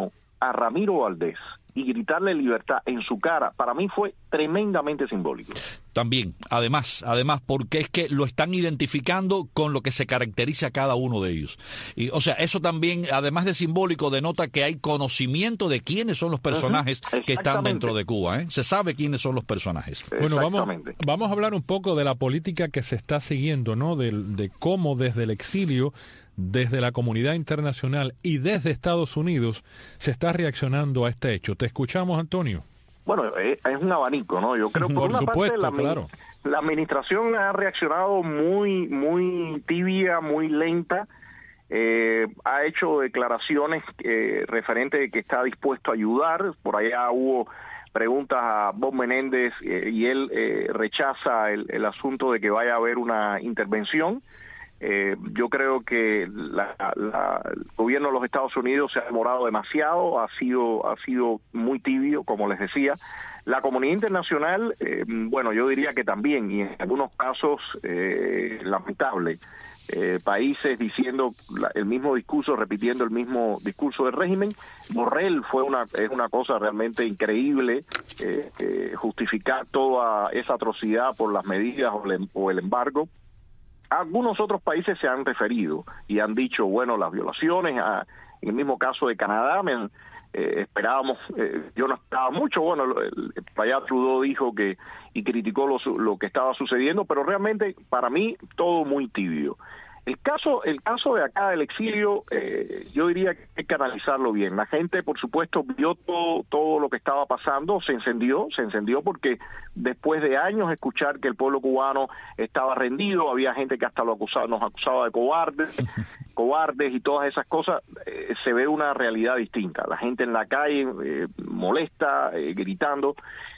S9: a Ramiro Valdés y gritarle libertad en su cara, para mí fue tremendamente simbólico.
S3: También, además, además, porque es que lo están identificando con lo que se caracteriza a cada uno de ellos. Y, o sea, eso también, además de simbólico, denota que hay conocimiento de quiénes son los personajes uh-huh. que están dentro de Cuba, ¿eh? Se sabe quiénes son los personajes.
S4: Bueno, vamos, vamos a hablar un poco de la política que se está siguiendo, ¿no? De, de cómo desde el exilio, desde la comunidad internacional y desde Estados Unidos se está reaccionando a este hecho. Te escuchamos, Antonio.
S9: Bueno, es, es un abanico, ¿no? Yo creo que por, por una
S4: supuesto,
S9: parte la,
S4: claro.
S9: la administración ha reaccionado muy, muy tibia, muy lenta. Eh, ha hecho declaraciones eh, referentes de que está dispuesto a ayudar. Por allá hubo preguntas a Bob Menéndez eh, y él eh, rechaza el, el asunto de que vaya a haber una intervención. Eh, yo creo que la, la, el gobierno de los Estados Unidos se ha demorado demasiado, ha sido ha sido muy tibio, como les decía. La comunidad internacional, eh, bueno, yo diría que también, y en algunos casos eh, lamentable, eh, países diciendo la, el mismo discurso, repitiendo el mismo discurso del régimen. Borrell fue una es una cosa realmente increíble, eh, eh, justificar toda esa atrocidad por las medidas o, le, o el embargo. Algunos otros países se han referido y han dicho, bueno, las violaciones, a, en el mismo caso de Canadá, me, eh, esperábamos, eh, yo no esperaba mucho, bueno, el, el, allá Trudeau dijo que y criticó lo, lo que estaba sucediendo, pero realmente para mí todo muy tibio. El caso, el caso de acá del exilio, eh, yo diría que hay que analizarlo bien. La gente, por supuesto, vio todo, todo lo que estaba pasando, se encendió, se encendió porque después de años escuchar que el pueblo cubano estaba rendido, había gente que hasta lo acusaba, nos acusaba de cobardes, cobardes y todas esas cosas, eh, se ve una realidad distinta. La gente en la calle eh, molesta, eh, gritando,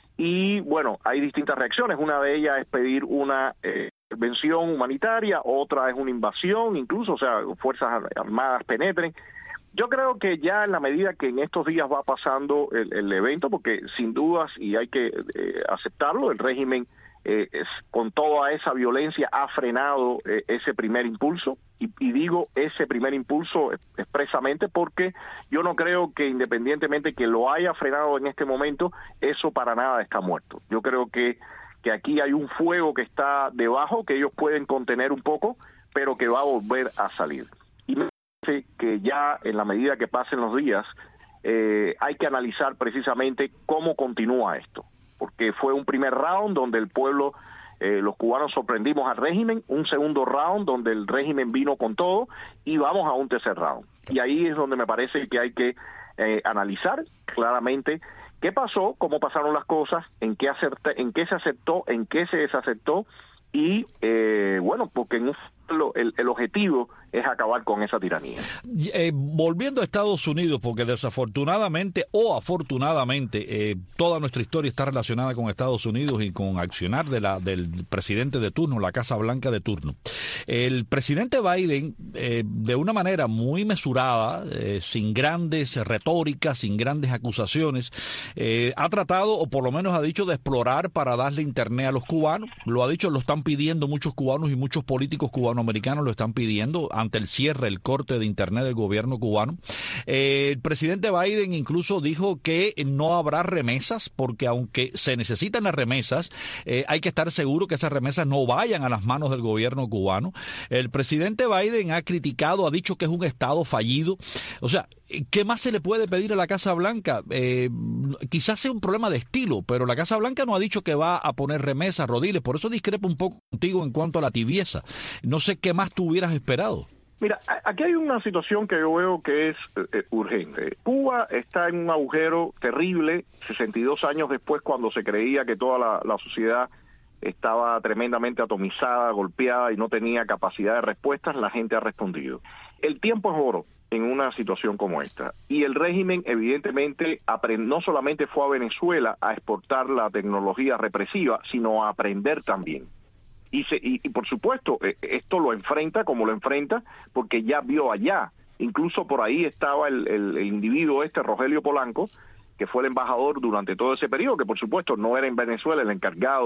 S9: y bueno, hay distintas reacciones. Una de ellas es pedir una eh, intervención humanitaria, otra es una invasión, incluso, o sea, fuerzas armadas penetren. Yo creo que ya en la medida que en estos días va pasando el, el evento, porque sin dudas, y hay que eh, aceptarlo, el régimen eh, es, con toda esa violencia ha frenado eh, ese primer impulso, y, y digo ese primer impulso expresamente porque yo no creo que independientemente que lo haya frenado en este momento, eso para nada está muerto. Yo creo que que aquí hay un fuego que está debajo, que ellos pueden contener un poco, pero que va a volver a salir. Y me parece que ya en la medida que pasen los días, eh, hay que analizar precisamente cómo continúa esto, porque fue un primer round donde el pueblo, eh, los cubanos sorprendimos al régimen, un segundo round donde el régimen vino con todo, y vamos a un tercer round. Y ahí es donde me parece que hay que eh, analizar claramente qué pasó, cómo pasaron las cosas, en qué acepté, en qué se aceptó, en qué se desaceptó, y eh, bueno, porque en un, el, el objetivo es acabar con esa tiranía.
S3: Eh, volviendo a Estados Unidos, porque desafortunadamente o afortunadamente eh, toda nuestra historia está relacionada con Estados Unidos y con accionar de la del presidente de turno, la Casa Blanca de turno. El presidente Biden, eh, de una manera muy mesurada, eh, sin grandes retóricas, sin grandes acusaciones, eh, ha tratado, o por lo menos ha dicho, de explorar para darle internet a los cubanos. Lo ha dicho, lo están pidiendo muchos cubanos y muchos políticos cubanoamericanos lo están pidiendo ante el cierre, el corte de internet del gobierno cubano. Eh, el presidente Biden incluso dijo que no habrá remesas, porque aunque se necesitan las remesas, eh, hay que estar seguro que esas remesas no vayan a las manos del gobierno cubano. El presidente Biden ha criticado, ha dicho que es un estado fallido. O sea, ¿qué más se le puede pedir a la Casa Blanca? Eh, quizás sea un problema de estilo, pero la Casa Blanca no ha dicho que va a poner remesas, Rodiles. Por eso discrepo un poco contigo en cuanto a la tibieza. No sé qué más tú hubieras esperado.
S9: Mira, aquí hay una situación que yo veo que es eh, urgente. Cuba está en un agujero terrible, sesenta y dos años después, cuando se creía que toda la, la sociedad estaba tremendamente atomizada, golpeada y no tenía capacidad de respuestas. La gente ha respondido. El tiempo es oro en una situación como esta, y el régimen evidentemente no solamente fue a Venezuela a exportar la tecnología represiva, sino a aprender también. Y, se, y, y por supuesto, esto lo enfrenta como lo enfrenta, porque ya vio allá. Incluso por ahí estaba el, el, el individuo este, Rogelio Polanco, que fue el embajador durante todo ese periodo, que por supuesto no era en Venezuela el encargado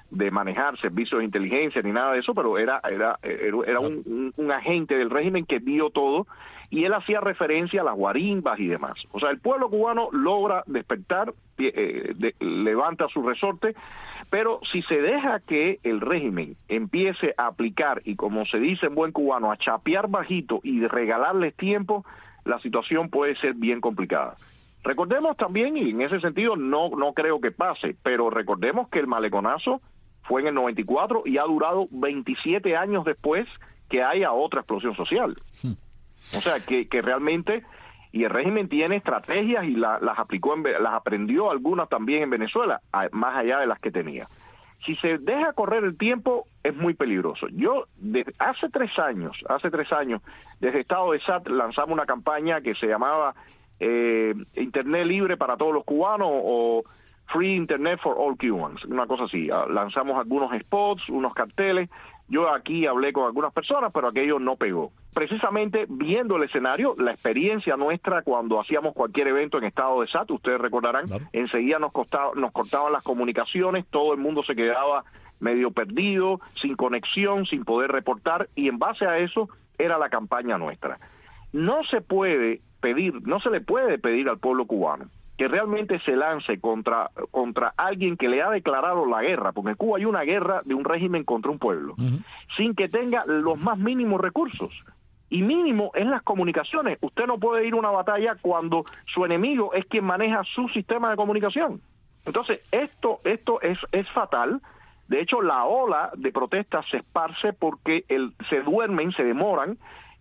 S9: de manejar servicios de inteligencia ni nada de eso, pero era era era un, un, un agente del régimen que vio todo, y él hacía referencia a las guarimbas y demás. O sea, el pueblo cubano logra despertar, eh, de, levanta su resorte, pero si se deja que el régimen empiece a aplicar, y como se dice en buen cubano, a chapear bajito y regalarles tiempo, la situación puede ser bien complicada. Recordemos también, y en ese sentido no, no creo que pase, pero recordemos que el maleconazo fue en el noventa y cuatro y ha durado veintisiete años después que haya otra explosión social. Hmm. O sea, que, que realmente, y el régimen tiene estrategias y la, las aplicó, en, las aprendió algunas también en Venezuela, más allá de las que tenía. Si se deja correr el tiempo, es muy peligroso. Yo, desde hace tres años, hace tres años, desde Estado de S A T lanzamos una campaña que se llamaba eh, Internet Libre para todos los cubanos, o Free Internet for All Cubans, una cosa así. Lanzamos algunos spots, unos carteles. Yo aquí hablé con algunas personas, pero aquello no pegó. Precisamente viendo el escenario, la experiencia nuestra cuando hacíamos cualquier evento en Estado de S A T, ustedes recordarán, claro, enseguida nos, costaba, nos cortaban las comunicaciones, todo el mundo se quedaba medio perdido, sin conexión, sin poder reportar, y en base a eso era la campaña nuestra. No se puede pedir, no se le puede pedir al pueblo cubano que realmente se lance contra contra alguien que le ha declarado la guerra, porque en Cuba hay una guerra de un régimen contra un pueblo, uh-huh, sin que tenga los más mínimos recursos. Y mínimo es las comunicaciones. Usted no puede ir a una batalla cuando su enemigo es quien maneja su sistema de comunicación. Entonces, esto esto es, es fatal. De hecho, la ola de protestas se esparce porque el, se duermen, se demoran,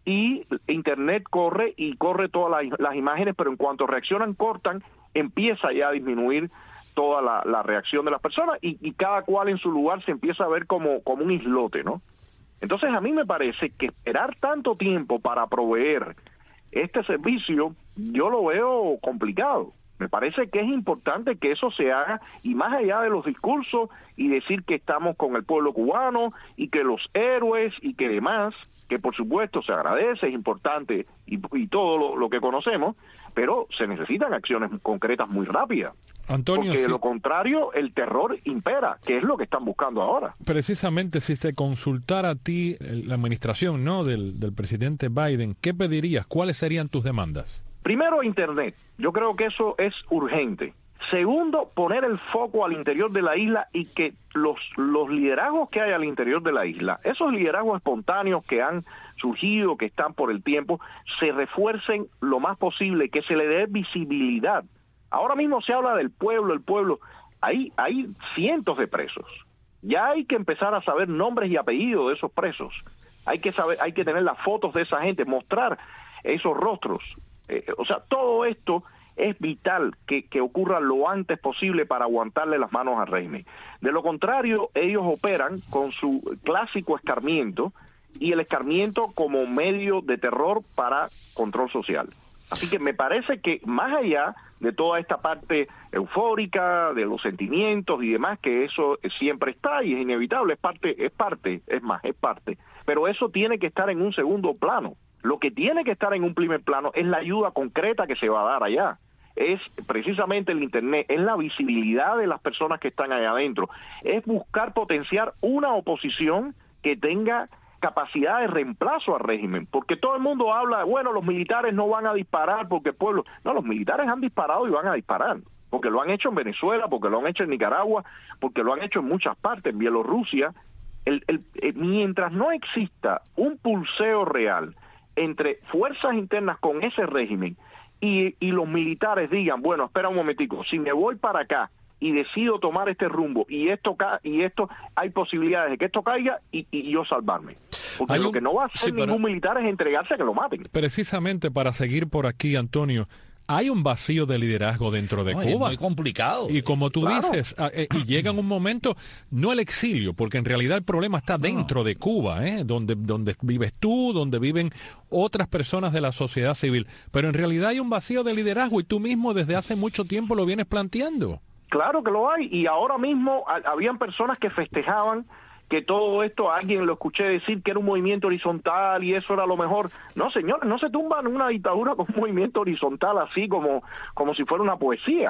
S9: y Internet corre y corre todas las, las imágenes, pero en cuanto reaccionan, cortan, empieza ya a disminuir toda la, la reacción de las personas, y, y cada cual en su lugar se empieza a ver como, como un islote, ¿no? Entonces a mí me parece que esperar tanto tiempo para proveer este servicio, yo lo veo complicado. Me parece que es importante que eso se haga, y más allá de los discursos y decir que estamos con el pueblo cubano y que los héroes y que demás, que por supuesto se agradece, es importante y, y todo lo, lo que conocemos, pero se necesitan acciones concretas muy rápidas.
S4: Antonio,
S9: porque de
S4: sí,
S9: lo contrario el terror impera, que es lo que están buscando ahora.
S4: Precisamente, si se consultara a ti la administración, ¿no?, del, del presidente Biden, ¿qué pedirías? ¿Cuáles serían tus demandas?
S9: Primero, Internet. Yo creo que eso es urgente. Segundo, poner el foco al interior de la isla, y que los, los liderazgos que hay al interior de la isla, esos liderazgos espontáneos que han surgido, que están por el tiempo, se refuercen lo más posible, que se le dé visibilidad. Ahora mismo se habla del pueblo, el pueblo. Hay, hay cientos de presos. Ya hay que empezar a saber nombres y apellidos de esos presos. Hay que saber, hay que tener las fotos de esa gente, mostrar esos rostros. Eh, o sea, todo esto es vital que, que ocurra lo antes posible para aguantarle las manos al régimen. De lo contrario, ellos operan con su clásico escarmiento, y el escarmiento como medio de terror para control social. Así que me parece que más allá de toda esta parte eufórica, de los sentimientos y demás, que eso siempre está y es inevitable, es parte, es parte, es más, es parte, pero eso tiene que estar en un segundo plano. Lo que tiene que estar en un primer plano es la ayuda concreta que se va a dar allá. Es precisamente el Internet, es la visibilidad de las personas que están allá adentro, es buscar potenciar una oposición que tenga capacidad de reemplazo al régimen, porque todo el mundo habla, bueno, los militares no van a disparar porque el pueblo... No, los militares han disparado y van a disparar, porque lo han hecho en Venezuela, porque lo han hecho en Nicaragua, porque lo han hecho en muchas partes, en Bielorrusia. El, el, el, mientras no exista un pulseo real entre fuerzas internas con ese régimen y, y los militares digan, bueno, espera un momentico, si me voy para acá y decido tomar este rumbo y esto ca y esto hay posibilidades de que esto caiga y, y yo salvarme, porque un, lo que no va a hacer sí, ningún pero, militar es entregarse a que lo maten.
S4: Precisamente para seguir por aquí, Antonio, hay un vacío de liderazgo dentro de no, Cuba.
S3: Es muy complicado.
S4: Y como tú
S3: claro.
S4: dices, eh, y llega en un momento, no el exilio, porque en realidad el problema está dentro no. de Cuba, ¿eh? donde, donde vives tú, donde viven otras personas de la sociedad civil, pero en realidad hay un vacío de liderazgo, y tú mismo desde hace mucho tiempo lo vienes planteando.
S9: Claro que lo hay, y ahora mismo a, habían personas que festejaban que todo esto, alguien lo escuché decir que era un movimiento horizontal y eso era lo mejor. No, señores, no se tumban una dictadura con un movimiento horizontal así como, como si fuera una poesía.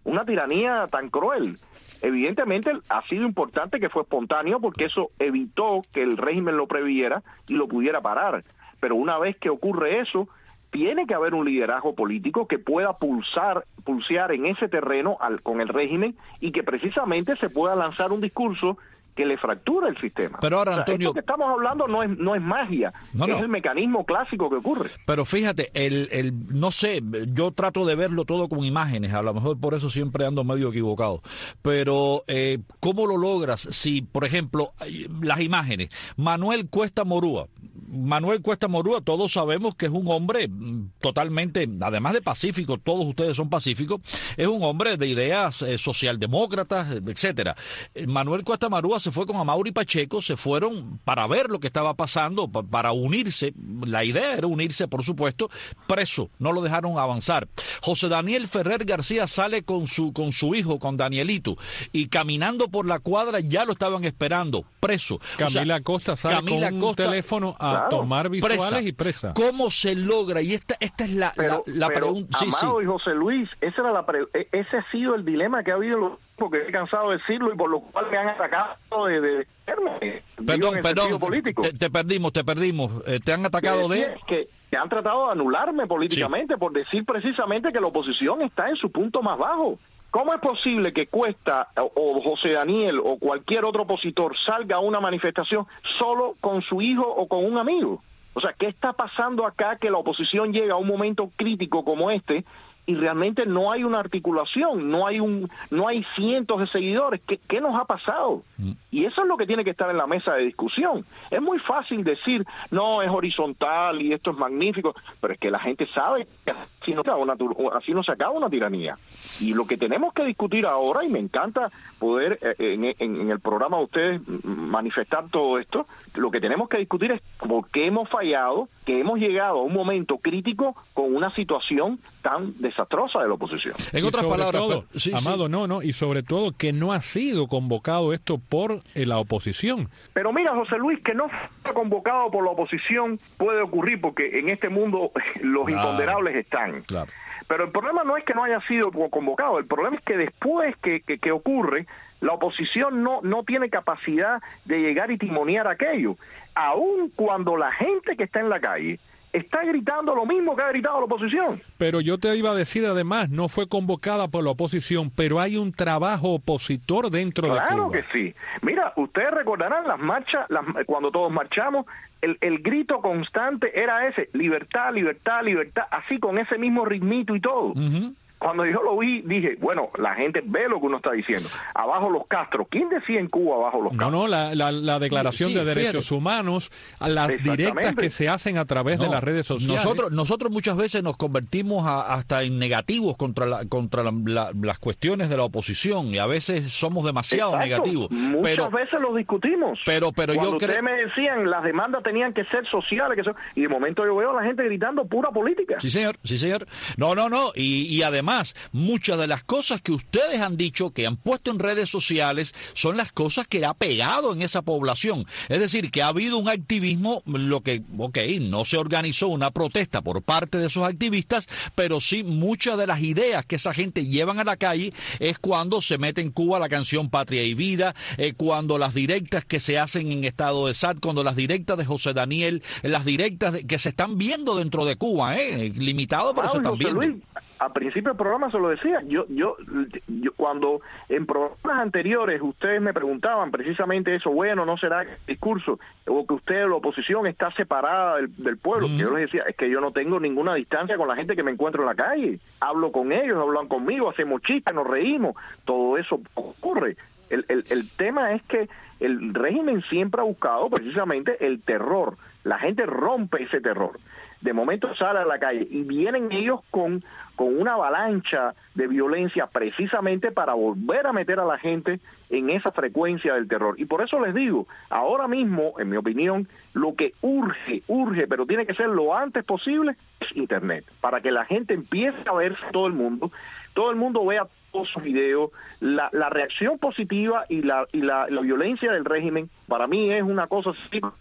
S9: una tiranía tan cruel. Evidentemente ha sido importante que fue espontáneo porque eso evitó que el régimen lo previera y lo pudiera parar. Pero una vez que ocurre eso, tiene que haber un liderazgo político que pueda pulsar, pulsear en ese terreno al, con el régimen y que precisamente se pueda lanzar un discurso que le fractura el sistema.
S3: Pero ahora,
S9: o sea,
S3: Antonio,
S9: esto que estamos hablando no es no es magia,
S3: no, no.
S9: es el mecanismo clásico que ocurre.
S3: Pero fíjate, el, el no sé, yo trato de verlo todo con imágenes, a lo mejor por eso siempre ando medio equivocado, pero eh, ¿cómo lo logras si, por ejemplo, las imágenes, Manuel Cuesta Morúa, Manuel Cuesta Morúa, todos sabemos que es un hombre totalmente, además de pacífico, todos ustedes son pacíficos, es un hombre de ideas eh, socialdemócratas, etcétera. Manuel Cuesta Morúa se fue con Amaury Pacheco, se fueron para ver lo que estaba pasando, para unirse, la idea era unirse, por supuesto, preso, no lo dejaron avanzar. José Daniel Ferrer García sale con su con su hijo, con Danielito, y caminando por la cuadra ya lo estaban esperando, preso.
S4: Camila
S3: o sea,
S4: Costa sale
S3: Camila
S4: con
S3: Costa,
S4: un teléfono a claro, tomar visuales presa. y presa.
S3: ¿Cómo se logra? Y esta esta es la,
S9: pero,
S3: la, la pregunta. Sí,
S9: Amado
S3: sí.
S9: y José Luis, esa era la pre ese ha sido el dilema que ha habido en los porque he cansado de decirlo y por lo cual me han atacado de, de, de
S3: perdón, perdón, político. Te, te perdimos, te perdimos, eh, te han atacado
S9: que
S3: de
S9: que, que han tratado de anularme políticamente sí. por decir precisamente que la oposición está en su punto más bajo. ¿Cómo es posible que Cuesta o, o José Daniel o cualquier otro opositor salga a una manifestación solo con su hijo o con un amigo? O sea, ¿qué está pasando acá que la oposición llega a un momento crítico como este y realmente no hay una articulación, no hay un, no hay cientos de seguidores? ¿Qué, qué nos ha pasado? Mm. Y eso es lo que tiene que estar en la mesa de discusión. Es muy fácil decir, no, es horizontal y esto es magnífico, pero es que la gente sabe que así no, una, así no se acaba una tiranía. Y lo que tenemos que discutir ahora, y me encanta poder eh, en, en, en el programa de ustedes manifestar todo esto, lo que tenemos que discutir es por qué hemos fallado, que hemos llegado a un momento crítico con una situación tan desastrosa de la oposición.
S4: En otras palabras, todo, pero, sí, Amado, sí. no, no, y sobre todo que no ha sido convocado esto por eh, la oposición.
S9: Pero mira, José Luis, que no fue convocado por la oposición puede ocurrir porque en este mundo los claro, imponderables están.
S3: Claro.
S9: Pero el problema no es que no haya sido convocado, el problema es que después que, que, que ocurre, la oposición no, no tiene capacidad de llegar y timonear aquello, aun cuando la gente que está en la calle está gritando lo mismo que ha gritado la oposición.
S4: Pero yo te iba a decir además, no fue convocada por la oposición, pero hay un trabajo opositor dentro
S9: claro
S4: de Cuba.
S9: Claro que sí. Mira, ustedes recordarán las marchas, las, cuando todos marchamos, el, el grito constante era ese, libertad, libertad, libertad, así con ese mismo ritmito y todo. Uh-huh. Cuando yo lo vi, dije, bueno, la gente ve lo que uno está diciendo. Abajo los Castro. ¿Quién decía en Cuba abajo los Castro?
S4: No, no, la, la, la Declaración sí, sí, de Derechos fíjate. Humanos, las directas que se hacen a través no, de las redes sociales.
S3: Nosotros nosotros muchas veces nos convertimos a, hasta en negativos contra la, contra la, la, las cuestiones de la oposición y a veces somos demasiado Exacto. negativos.
S9: Muchas
S3: pero,
S9: veces los discutimos.
S3: Pero, pero
S9: Cuando
S3: yo creo...
S9: ustedes me decían, las demandas tenían que ser sociales, que son... y de momento yo veo a la gente gritando pura política.
S3: Sí, señor, sí, señor. No, no, no, y, y además, muchas de las cosas que ustedes han dicho, que han puesto en redes sociales, son las cosas que ha pegado en esa población. Es decir, que ha habido un activismo, lo que, ok, no se organizó una protesta por parte de esos activistas, pero sí muchas de las ideas que esa gente llevan a la calle es cuando se mete en Cuba la canción Patria y Vida, eh, cuando las directas que se hacen en estado de S A D, cuando las directas de José Daniel, las directas de, que se están viendo dentro de Cuba, eh, limitado, pero se están viendo.
S9: Luis, al principio del programa se lo decía, yo, yo, yo cuando en programas anteriores ustedes me preguntaban precisamente eso, bueno, ¿no será discurso o que usted, la oposición, está separada del, del pueblo? Mm. Yo les decía, es que yo no tengo ninguna distancia con la gente que me encuentro en la calle, hablo con ellos, hablan conmigo, hacemos chistes, nos reímos, todo eso ocurre. El, el, el tema es que el régimen siempre ha buscado precisamente el terror, la gente rompe ese terror. De momento sale a la calle y vienen ellos con, con una avalancha de violencia precisamente para volver a meter a la gente en esa frecuencia del terror. Y por eso les digo, ahora mismo, en mi opinión, lo que urge, urge, pero tiene que ser lo antes posible, es Internet, para que la gente empiece a verse todo el mundo, todo el mundo vea todos sus videos, la, la reacción positiva y, la, y la, la violencia del régimen, para mí es una cosa así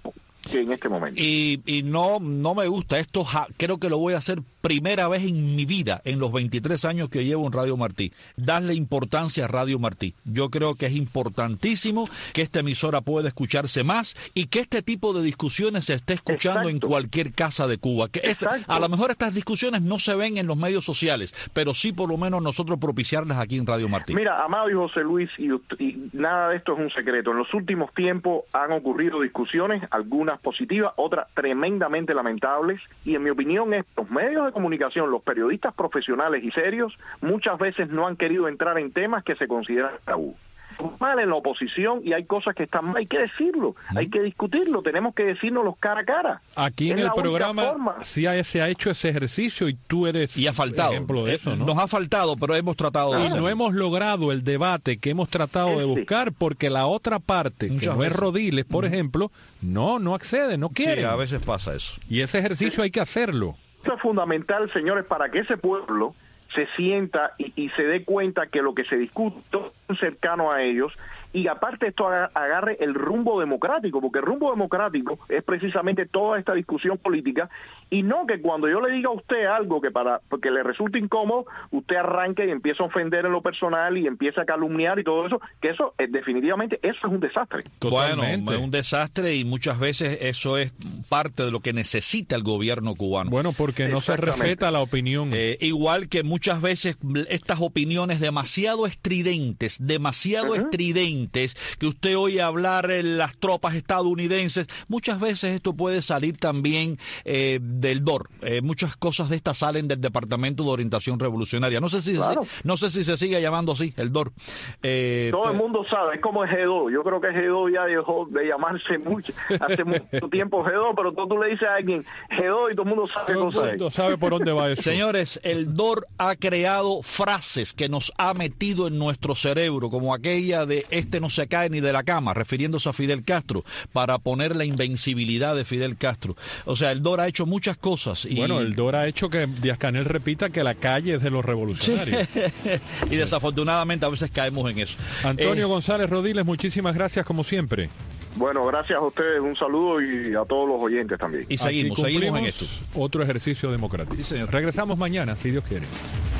S9: que en este momento.
S3: Y, y no, no me gusta esto, ja, creo que lo voy a hacer primera vez en mi vida, en los veintitrés años que llevo en Radio Martí, darle importancia a Radio Martí. Yo creo que es importantísimo que esta emisora pueda escucharse más y que este tipo de discusiones se esté escuchando Exacto. en cualquier casa de Cuba. Que esta, a lo mejor estas discusiones no se ven en los medios sociales, pero sí por lo menos nosotros propiciarlas aquí en Radio Martí.
S9: Mira, Amado y José Luis, y, y nada de esto es un secreto. En los últimos tiempos han ocurrido discusiones, algunas positivas, otras tremendamente lamentables, y en mi opinión estos medios de comunicación, los periodistas profesionales y serios, muchas veces no han querido entrar en temas que se consideran tabú. Mal en la oposición y hay cosas que están mal, hay que decirlo, ¿Mm? hay que discutirlo, tenemos que decirnos cara a cara.
S4: Aquí en es el programa sí ha, se ha hecho ese ejercicio y tú eres
S3: y ha faltado.
S4: ejemplo de eso, ¿no?
S3: Nos ha faltado, pero hemos tratado de
S4: y
S3: hacerlo.
S4: no hemos logrado el debate que hemos tratado
S9: Ese.
S4: de buscar porque la otra parte, Muchas que no veces. es Rodiles, por ¿Mm? ejemplo, no, no accede, no quiere.
S3: Sí, a veces pasa eso.
S4: Y ese ejercicio sí. hay que hacerlo.
S9: Esto es fundamental, señores, para que ese pueblo se sienta y, y se dé cuenta que lo que se discute es cercano a ellos, y aparte esto agarre el rumbo democrático, porque el rumbo democrático es precisamente toda esta discusión política, y no que cuando yo le diga a usted algo que para porque le resulte incómodo, usted arranque y empieza a ofender en lo personal y empieza a calumniar y todo eso, que eso es, definitivamente eso es un desastre.
S3: Totalmente. Bueno, es un desastre y muchas veces eso es parte de lo que necesita el gobierno cubano.
S4: Bueno, porque no se respeta la opinión.
S3: Eh, igual que muchas veces estas opiniones demasiado estridentes, demasiado uh-huh. estridentes, que usted oye hablar en las tropas estadounidenses, muchas veces esto puede salir también eh, del D O R. Eh, muchas cosas de estas salen del Departamento de Orientación Revolucionaria. No sé si claro. se, no sé si se sigue llamando así, el D O R. Eh,
S9: Todo el mundo sabe, es como el G dos. Yo creo que el G dos ya dejó de llamarse mucho, hace mucho tiempo G dos, pero tú, tú le dices a alguien G dos y todo el mundo sabe qué cosa es.
S4: Todo el mundo sabe por dónde va eso.
S3: Señores, el D O R ha creado frases que nos ha metido en nuestro cerebro, como aquella de este no se cae ni de la cama, refiriéndose a Fidel Castro, para poner la invencibilidad de Fidel Castro. O sea, el D O R ha hecho muchas cosas. Y...
S4: Bueno, el D O R ha hecho que Díaz-Canel repita que la calle es de los revolucionarios.
S3: Sí. Y desafortunadamente a veces caemos en eso.
S4: Antonio eh... González Rodiles, muchísimas gracias como siempre.
S9: Bueno, gracias a ustedes, un saludo y a todos los oyentes también.
S3: Y seguimos, seguimos en esto.
S4: Otro ejercicio democrático.
S3: Sí, señor.
S4: Regresamos mañana, si Dios quiere.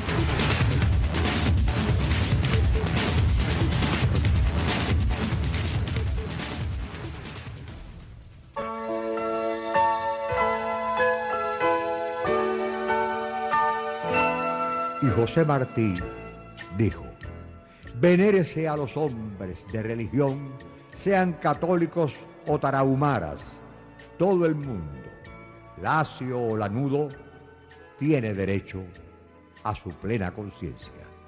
S10: Y José Martí dijo: venérese a los hombres de religión, sean católicos o tarahumaras, todo el mundo, lacio o lanudo, tiene derecho a su plena conciencia.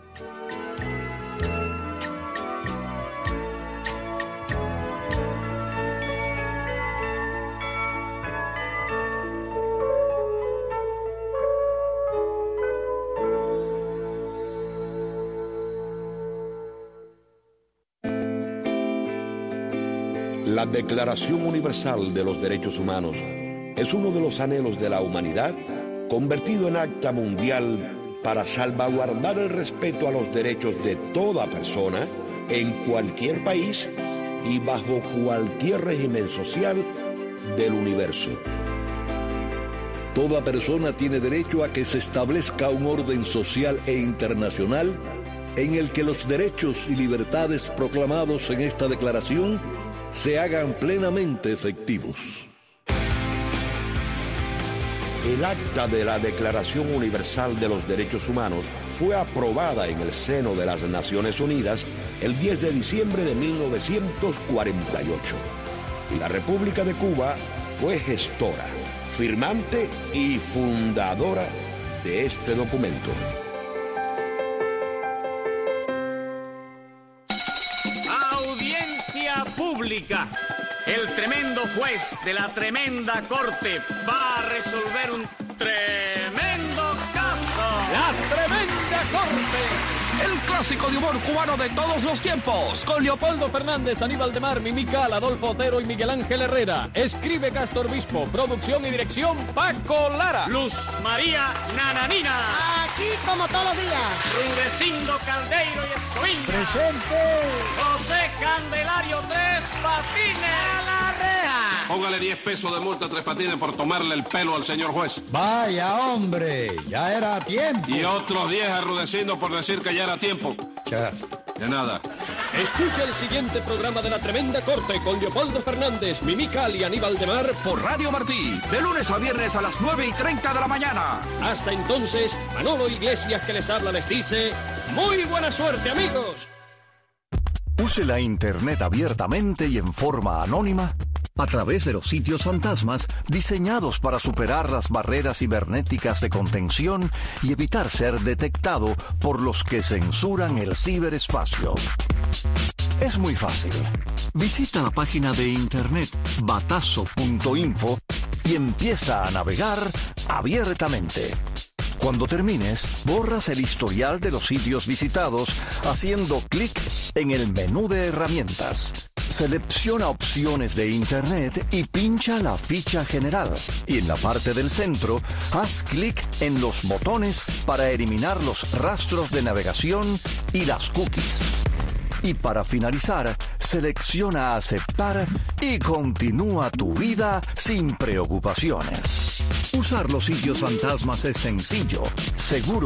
S7: La Declaración Universal de los Derechos Humanos es uno de los anhelos de la humanidad convertido en acta mundial para salvaguardar el respeto a los derechos de toda persona en cualquier país y bajo cualquier régimen social del universo.
S11: Toda persona tiene derecho a que se establezca un orden social e internacional en el que los derechos y libertades proclamados en esta declaración se hagan plenamente efectivos.
S7: El acta de la Declaración Universal de los Derechos Humanos fue aprobada en el seno de las Naciones Unidas el diez de diciembre de mil novecientos cuarenta y ocho. Y la República de Cuba fue gestora, firmante y fundadora de este documento.
S12: Pública. El tremendo juez de la tremenda corte va a resolver un tremendo caso.
S13: La tremenda corte. El clásico de humor cubano de todos los tiempos. Con Leopoldo Fernández, Aníbal de Mar, Mimical, Adolfo Otero y Miguel Ángel Herrera. Escribe Castro Obispo. Producción y dirección Paco Lara.
S12: Luz María Nananina.
S14: Aquí como todos los días.
S12: Rudecindo Caldeiro y Escoviña.
S14: Presente.
S12: José Candelario Tres Patines.
S14: A la reja.
S15: Póngale diez pesos de multa a Tres Patines por tomarle el pelo al señor juez.
S16: Vaya, hombre, ya era tiempo.
S15: Y otros diez a Rudecindo por decir que ya era tiempo.
S16: Ya.
S15: De nada.
S13: Escucha el siguiente programa de La Tremenda Corte con Leopoldo Fernández, Mimical y Aníbal de Mar
S17: por Radio Martí, de lunes a viernes a las nueve y treinta de la mañana.
S13: Hasta entonces, Manolo Iglesias que les habla les dice, ¡muy buena suerte, amigos!
S18: Use la Internet abiertamente y en forma anónima a través de los sitios fantasmas diseñados para superar las barreras cibernéticas de contención y evitar ser detectado por los que censuran el ciberespacio. Es muy fácil. Visita la página de internet batazo punto info y empieza a navegar abiertamente. Cuando termines, borras el historial de los sitios visitados haciendo clic en el menú de herramientas. Selecciona opciones de Internet y pincha la ficha general. Y en la parte del centro, haz clic en los botones para eliminar los rastros de navegación y las cookies. Y para finalizar, selecciona aceptar y continúa tu vida sin preocupaciones. Usar los sitios fantasmas es sencillo, seguro